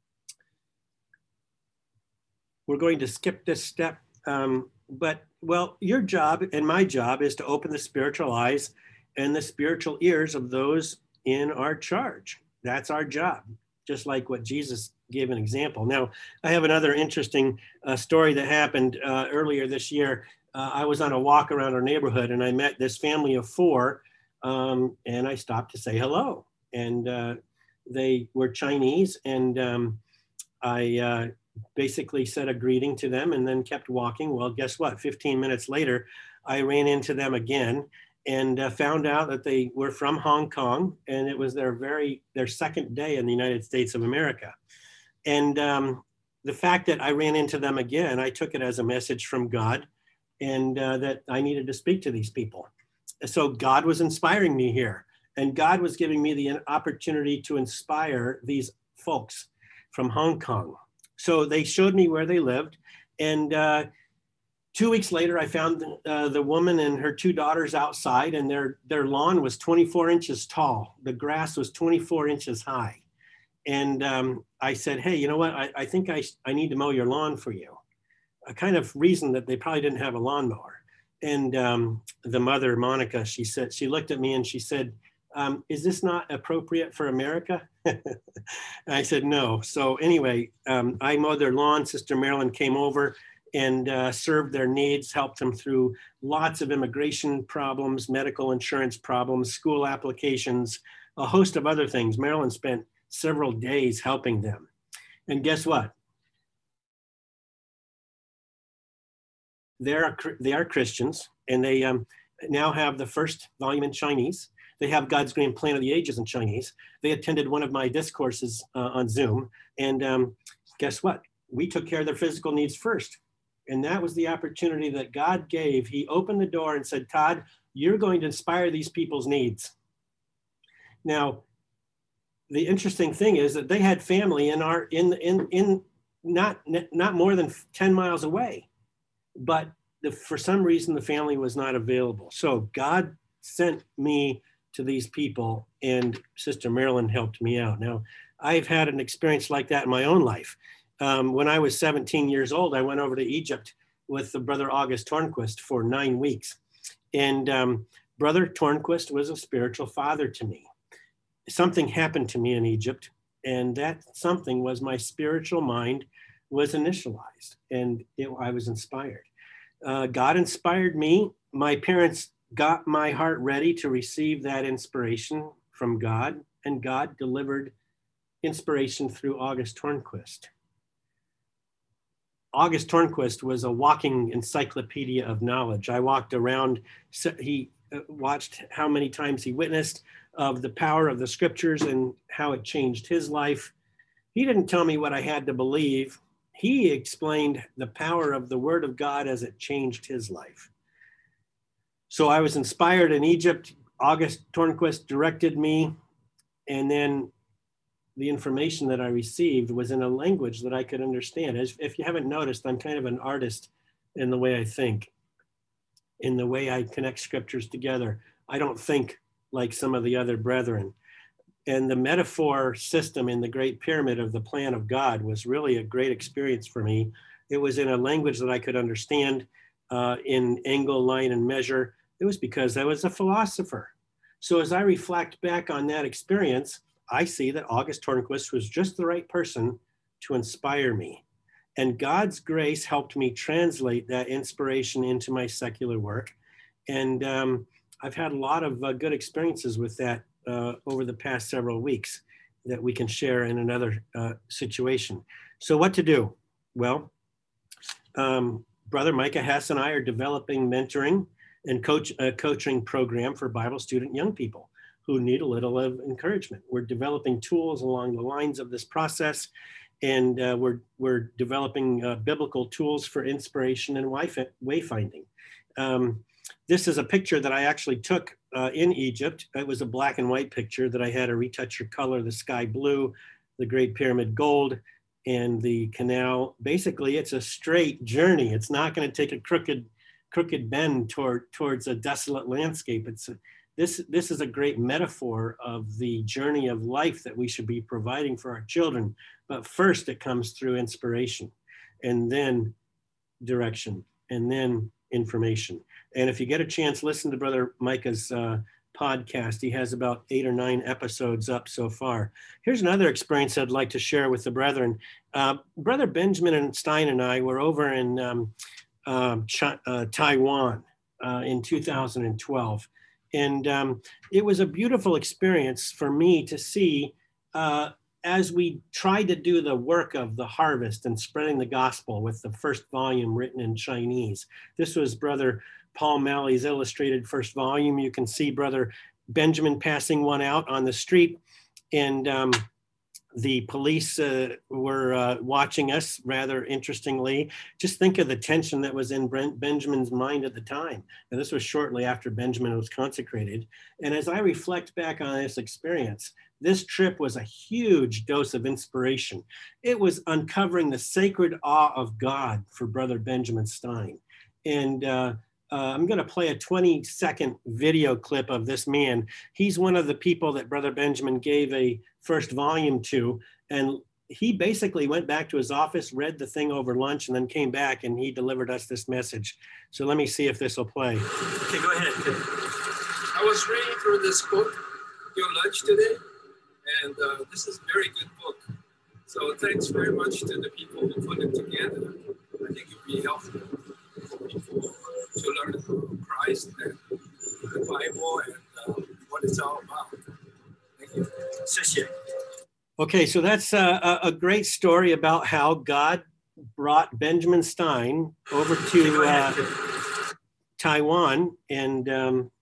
We're going to skip this step, um, but well, your job and my job is to open the spiritual eyes and the spiritual ears of those in our charge. That's our job, just like what Jesus gave an example. Now, I have another interesting uh, story that happened uh, earlier this year. Uh, I was on a walk around our neighborhood and I met this family of four, um, and I stopped to say hello. And uh, they were Chinese, and um, I uh, basically said a greeting to them and then kept walking. Well, guess what? fifteen minutes later, I ran into them again and uh, found out that they were from Hong Kong, and it was their very, their second day in the United States of America. And um, the fact that I ran into them again, I took it as a message from God, and uh, that I needed to speak to these people. So God was inspiring me here, and God was giving me the opportunity to inspire these folks from Hong Kong. So they showed me where they lived, and uh, two weeks later, I found uh, the woman and her two daughters outside, and their, their lawn was twenty-four inches tall. The grass was twenty-four inches high. And um, I said, hey, you know what? I, I think I, I need to mow your lawn for you. A kind of reason that they probably didn't have a lawnmower. And um, the mother, Monica, she said, she looked at me and she said, um, is this not appropriate for America? I said, no. So anyway, um, I mowed their lawn. Sister Marilyn came over and uh, served their needs, helped them through lots of immigration problems, medical insurance problems, school applications, a host of other things. Marilyn spent several days helping them. And guess what? They're, they are Christians, and they um, now have the first volume in Chinese. They have God's Grand Plan of the Ages in Chinese. They attended one of my discourses uh, on Zoom. And um, guess what? We took care of their physical needs first. And that was the opportunity that God gave. He opened the door and said, Todd, you're going to inspire these people's needs. Now, the interesting thing is that they had family in our, in, in, in not, not more than ten miles away. But the, for some reason, the family was not available. So God sent me to these people, and Sister Marilyn helped me out. Now, I've had an experience like that in my own life. Um, when I was seventeen years old, I went over to Egypt with the Brother August Tornquist for nine weeks. And um, Brother Tornquist was a spiritual father to me. Something happened to me in Egypt, and that something was my spiritual mind was initialized, and it, I was inspired. Uh, God inspired me. My parents got my heart ready to receive that inspiration from God, and God delivered inspiration through August Tornquist. August Tornquist was a walking encyclopedia of knowledge. I walked around, he watched how many times he witnessed of the power of the scriptures and how it changed his life. He didn't tell me what I had to believe. He explained the power of the word of God as it changed his life. So I was inspired in Egypt. August Tornquist directed me, and then the information that I received was in a language that I could understand. As if you haven't noticed, I'm kind of an artist in the way I think, in the way I connect scriptures together. I don't think like some of the other brethren. And the metaphor system in the Great Pyramid of the plan of God was really a great experience for me. It was in a language that I could understand, uh, in angle, line, and measure. It was because I was a philosopher. So as I reflect back on that experience, I see that August Tornquist was just the right person to inspire me. And God's grace helped me translate that inspiration into my secular work. And um, I've had a lot of uh, good experiences with that uh, over the past several weeks that we can share in another uh, situation. So what to do? Well, um, Brother Micah Hess and I are developing mentoring and coach, uh, coaching program for Bible student young people who need a little of encouragement. We're developing tools along the lines of this process, and uh, we're, we're developing uh, biblical tools for inspiration and wayfinding. Um, this is a picture that I actually took uh, in Egypt. It was a black and white picture that I had to retouch your color, the sky blue, the Great Pyramid gold, and the canal. Basically, it's a straight journey. It's not going to take a crooked crooked bend toward towards a desolate landscape. It's a, this this is a great metaphor of the journey of life that we should be providing for our children. But first, it comes through inspiration, and then direction, and then information. And if you get a chance, listen to Brother Micah's uh, podcast. He has about eight or nine episodes up so far. Here's another experience I'd like to share with the brethren. Uh, Brother Benjamin and Stein and I were over in um, uh, Ch- uh, Taiwan uh, in two thousand twelve. And um, it was a beautiful experience for me to see uh, as we tried to do the work of the harvest and spreading the gospel with the first volume written in Chinese. This was Brother Paul Malley's illustrated first volume. You can see Brother Benjamin passing one out on the street, and um, the police uh, were uh, watching us rather interestingly. Just think of the tension that was in Brent Benjamin's mind at the time. And this was shortly after Benjamin was consecrated. And as I reflect back on this experience, this trip was a huge dose of inspiration. It was uncovering the sacred awe of God for Brother Benjamin Stein. And uh, uh, I'm gonna play a twenty second video clip of this man. He's one of the people that Brother Benjamin gave a first volume to. And he basically went back to his office, read the thing over lunch, and then came back and he delivered us this message. So let me see if this will play. Okay, go ahead. I was reading through this book, Your Lunch, today. And uh, this is a very good book. So thanks very much to the people who put it together. I think it'd be helpful for people to learn about Christ and the Bible and uh, what it's all about. Thank you. Okay, so that's a, a great story about how God brought Benjamin Stein over to uh, Taiwan. And um,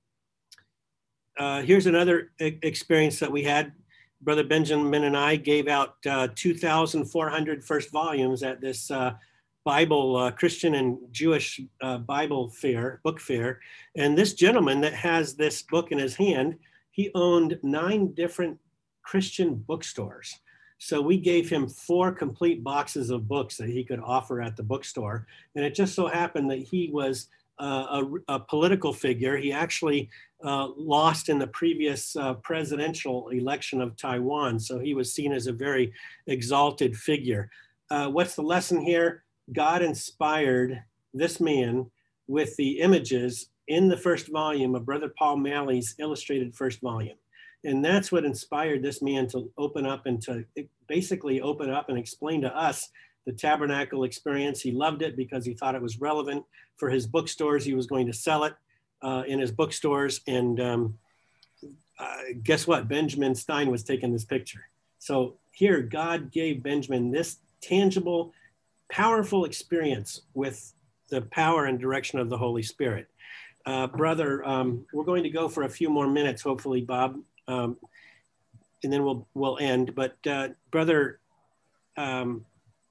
uh, here's another e- experience that we had. Brother Benjamin and I gave out uh, two thousand four hundred first volumes at this uh, Bible, uh, Christian and Jewish uh, Bible fair, book fair. And this gentleman that has this book in his hand, he owned nine different Christian bookstores. So we gave him four complete boxes of books that he could offer at the bookstore. And it just so happened that he was uh, a, a political figure. He actually Uh, lost in the previous uh, presidential election of Taiwan. So he was seen as a very exalted figure. Uh, what's the lesson here? God inspired this man with the images in the first volume of Brother Paul Malley's illustrated first volume. And that's what inspired this man to open up and to basically open up and explain to us the tabernacle experience. He loved it because he thought it was relevant for his bookstores. He was going to sell it Uh, in his bookstores. And um, uh, guess what? Benjamin Stein was taking this picture. So here, God gave Benjamin this tangible, powerful experience with the power and direction of the Holy Spirit. Uh, brother, um, we're going to go for a few more minutes, hopefully, Bob, um, and then we'll we'll end. But uh, brother um,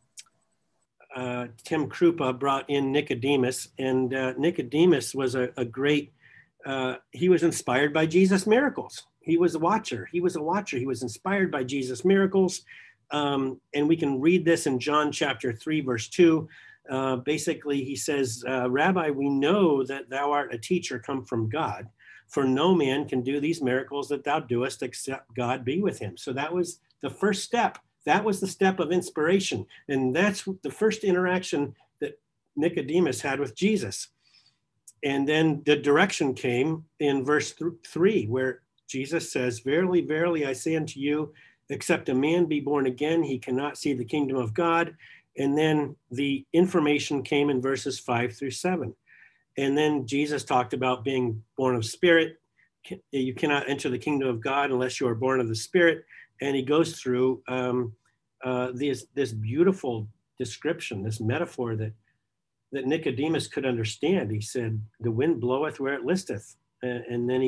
uh, Tim Krupa brought in Nicodemus, and uh, Nicodemus was a, a great, uh, he was inspired by Jesus' miracles. He was a watcher. He was a watcher. He was inspired by Jesus' miracles. Um, and we can read this in John chapter three, verse two. Uh, basically, he says, uh, Rabbi, we know that thou art a teacher come from God, for no man can do these miracles that thou doest except God be with him. So that was the first step. That was the step of inspiration. And that's the first interaction that Nicodemus had with Jesus. And then the direction came in verse th- three, where Jesus says, verily, verily, I say unto you, except a man be born again, he cannot see the kingdom of God. And then the information came in verses five through seven. And then Jesus talked about being born of spirit. You cannot enter the kingdom of God unless you are born of the Spirit. And he goes through um, uh, this, this beautiful description, this metaphor that, that Nicodemus could understand. He said, the wind bloweth where it listeth. And, and then he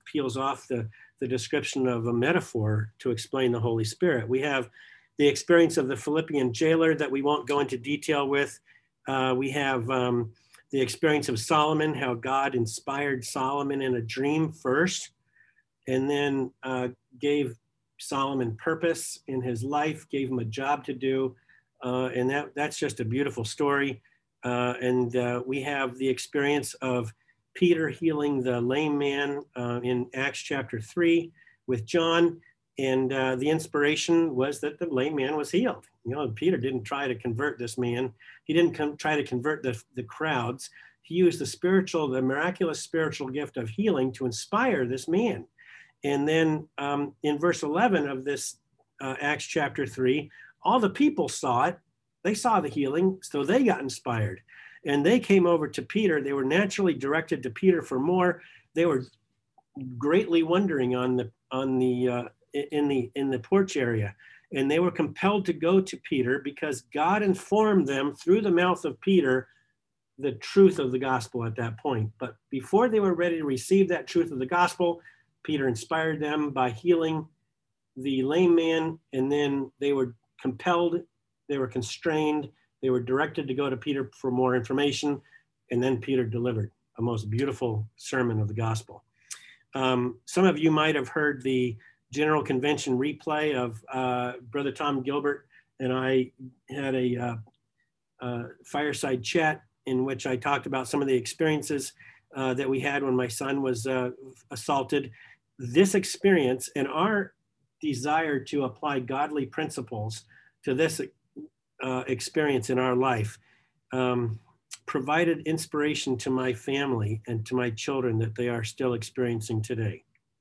peels off the, the description of a metaphor to explain the Holy Spirit. We have the experience of the Philippian jailer that we won't go into detail with. Uh, we have um, the experience of Solomon, how God inspired Solomon in a dream first, and then uh, gave Solomon purpose in his life, gave him a job to do. Uh, and that, that's just a beautiful story. Uh, and uh, we have the experience of Peter healing the lame man uh, in Acts chapter three with John. And uh, the inspiration was that the lame man was healed. You know, Peter didn't try to convert this man. He didn't come, try to convert the, the crowds. He used the spiritual, the miraculous spiritual gift of healing to inspire this man. And then um, in verse eleven of this uh, Acts chapter three, all the people saw it. They saw the healing, so they got inspired. And they came over to Peter. They were naturally directed to Peter for more. They were greatly wondering on the on the uh, in the in the porch area, and they were compelled to go to Peter because God informed them through the mouth of Peter the truth of the gospel at that point. But before they were ready to receive that truth of the gospel, Peter inspired them by healing the lame man, and then they were compelled, they were constrained, they were directed to go to Peter for more information, and then Peter delivered a most beautiful sermon of the gospel. Um, some of you might have heard the General Convention replay of uh, Brother Tom Gilbert and I had a uh, uh, fireside chat in which I talked about some of the experiences uh, that we had when my son was uh, assaulted. This experience and our desire to apply godly principles to this uh, experience in our life um, provided inspiration to my family and to my children that they are still experiencing today.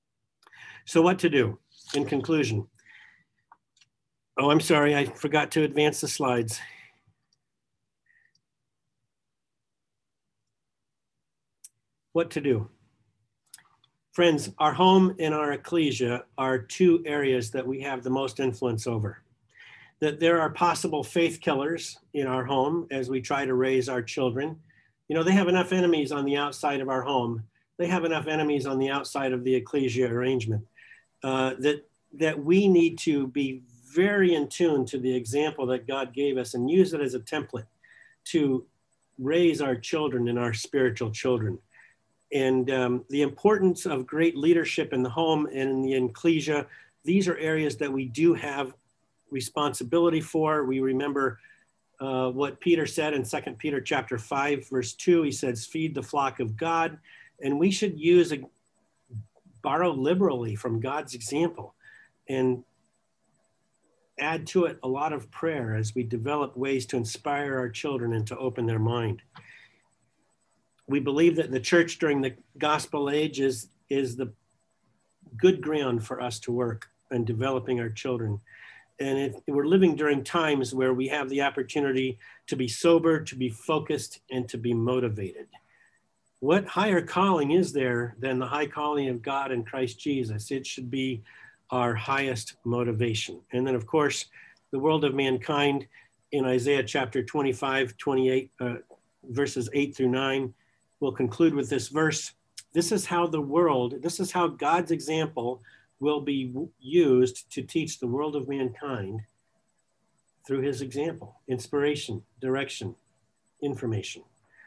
So what to do in conclusion? Oh, I'm sorry, I forgot to advance the slides. What to do? Friends, our home and our ecclesia are two areas that we have the most influence over. That there are possible faith killers in our home as we try to raise our children. You know, they have enough enemies on the outside of our home. They have enough enemies on the outside of the ecclesia arrangement uh, that, that we need to be very in tune to the example that God gave us and use it as a template to raise our children and our spiritual children. And um, the importance of great leadership in the home and in the ecclesia, these are areas that we do have responsibility for. We remember uh, what Peter said in Second Peter chapter five, verse two. He says, feed the flock of God. And we should use, a, borrow liberally from God's example and add to it a lot of prayer as we develop ways to inspire our children and to open their mind. We believe that the church during the gospel age is, is the good ground for us to work in developing our children. And it, we're living during times where we have the opportunity to be sober, to be focused, and to be motivated. What higher calling is there than the high calling of God in Christ Jesus? It should be our highest motivation. And then, of course, the world of mankind in Isaiah chapter twenty-five, twenty-eight, uh, verses eight through nine, we'll conclude with this verse. This is how the world, this is how God's example will be used to teach the world of mankind through his example, inspiration, direction, information.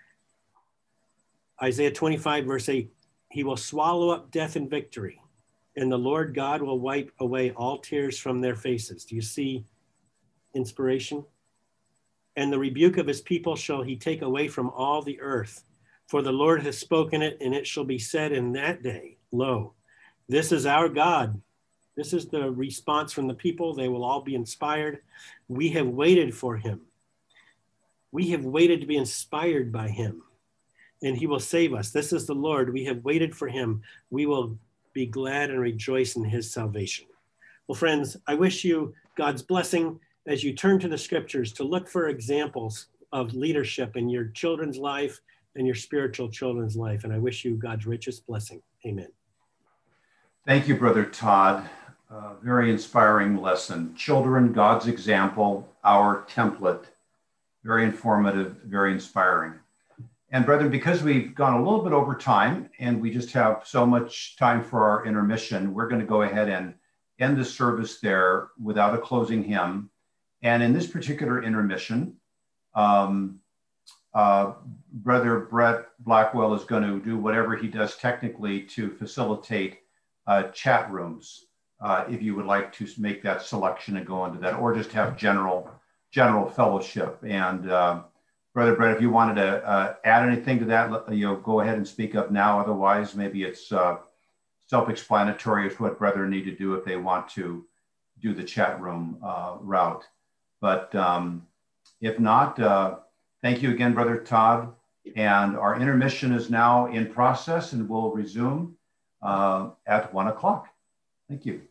Isaiah twenty-five, verse eight, he will swallow up death in victory, and the Lord God will wipe away all tears from their faces. Do you see inspiration? And the rebuke of his people shall he take away from all the earth. For the Lord has spoken it, and it shall be said in that day, lo, this is our God. This is the response from the people. They will all be inspired. We have waited for him. We have waited to be inspired by him, and he will save us. This is the Lord. We have waited for him. We will be glad and rejoice in his salvation. Well, friends, I wish you God's blessing as you turn to the scriptures to look for examples of leadership in your children's life and your spiritual children's life. And I wish you God's richest blessing. Amen. Thank you, Brother Todd. Uh, very inspiring lesson. Children, God's example, our template. Very informative, very inspiring. And brethren, because we've gone a little bit over time and we just have so much time for our intermission, we're going to go ahead and end the service there without a closing hymn. And in this particular intermission, um, uh, Brother Brett Blackwell is going to do whatever he does technically to facilitate uh, chat rooms. Uh, if you would like to make that selection and go into that, or just have general general fellowship. And uh, Brother Brett, if you wanted to uh, add anything to that, you know, go ahead and speak up now. Otherwise, maybe it's uh, self-explanatory as what brethren need to do if they want to do the chat room uh, route. But um, if not, uh, thank you again, Brother Todd. And our intermission is now in process and will resume uh, at one o'clock. Thank you.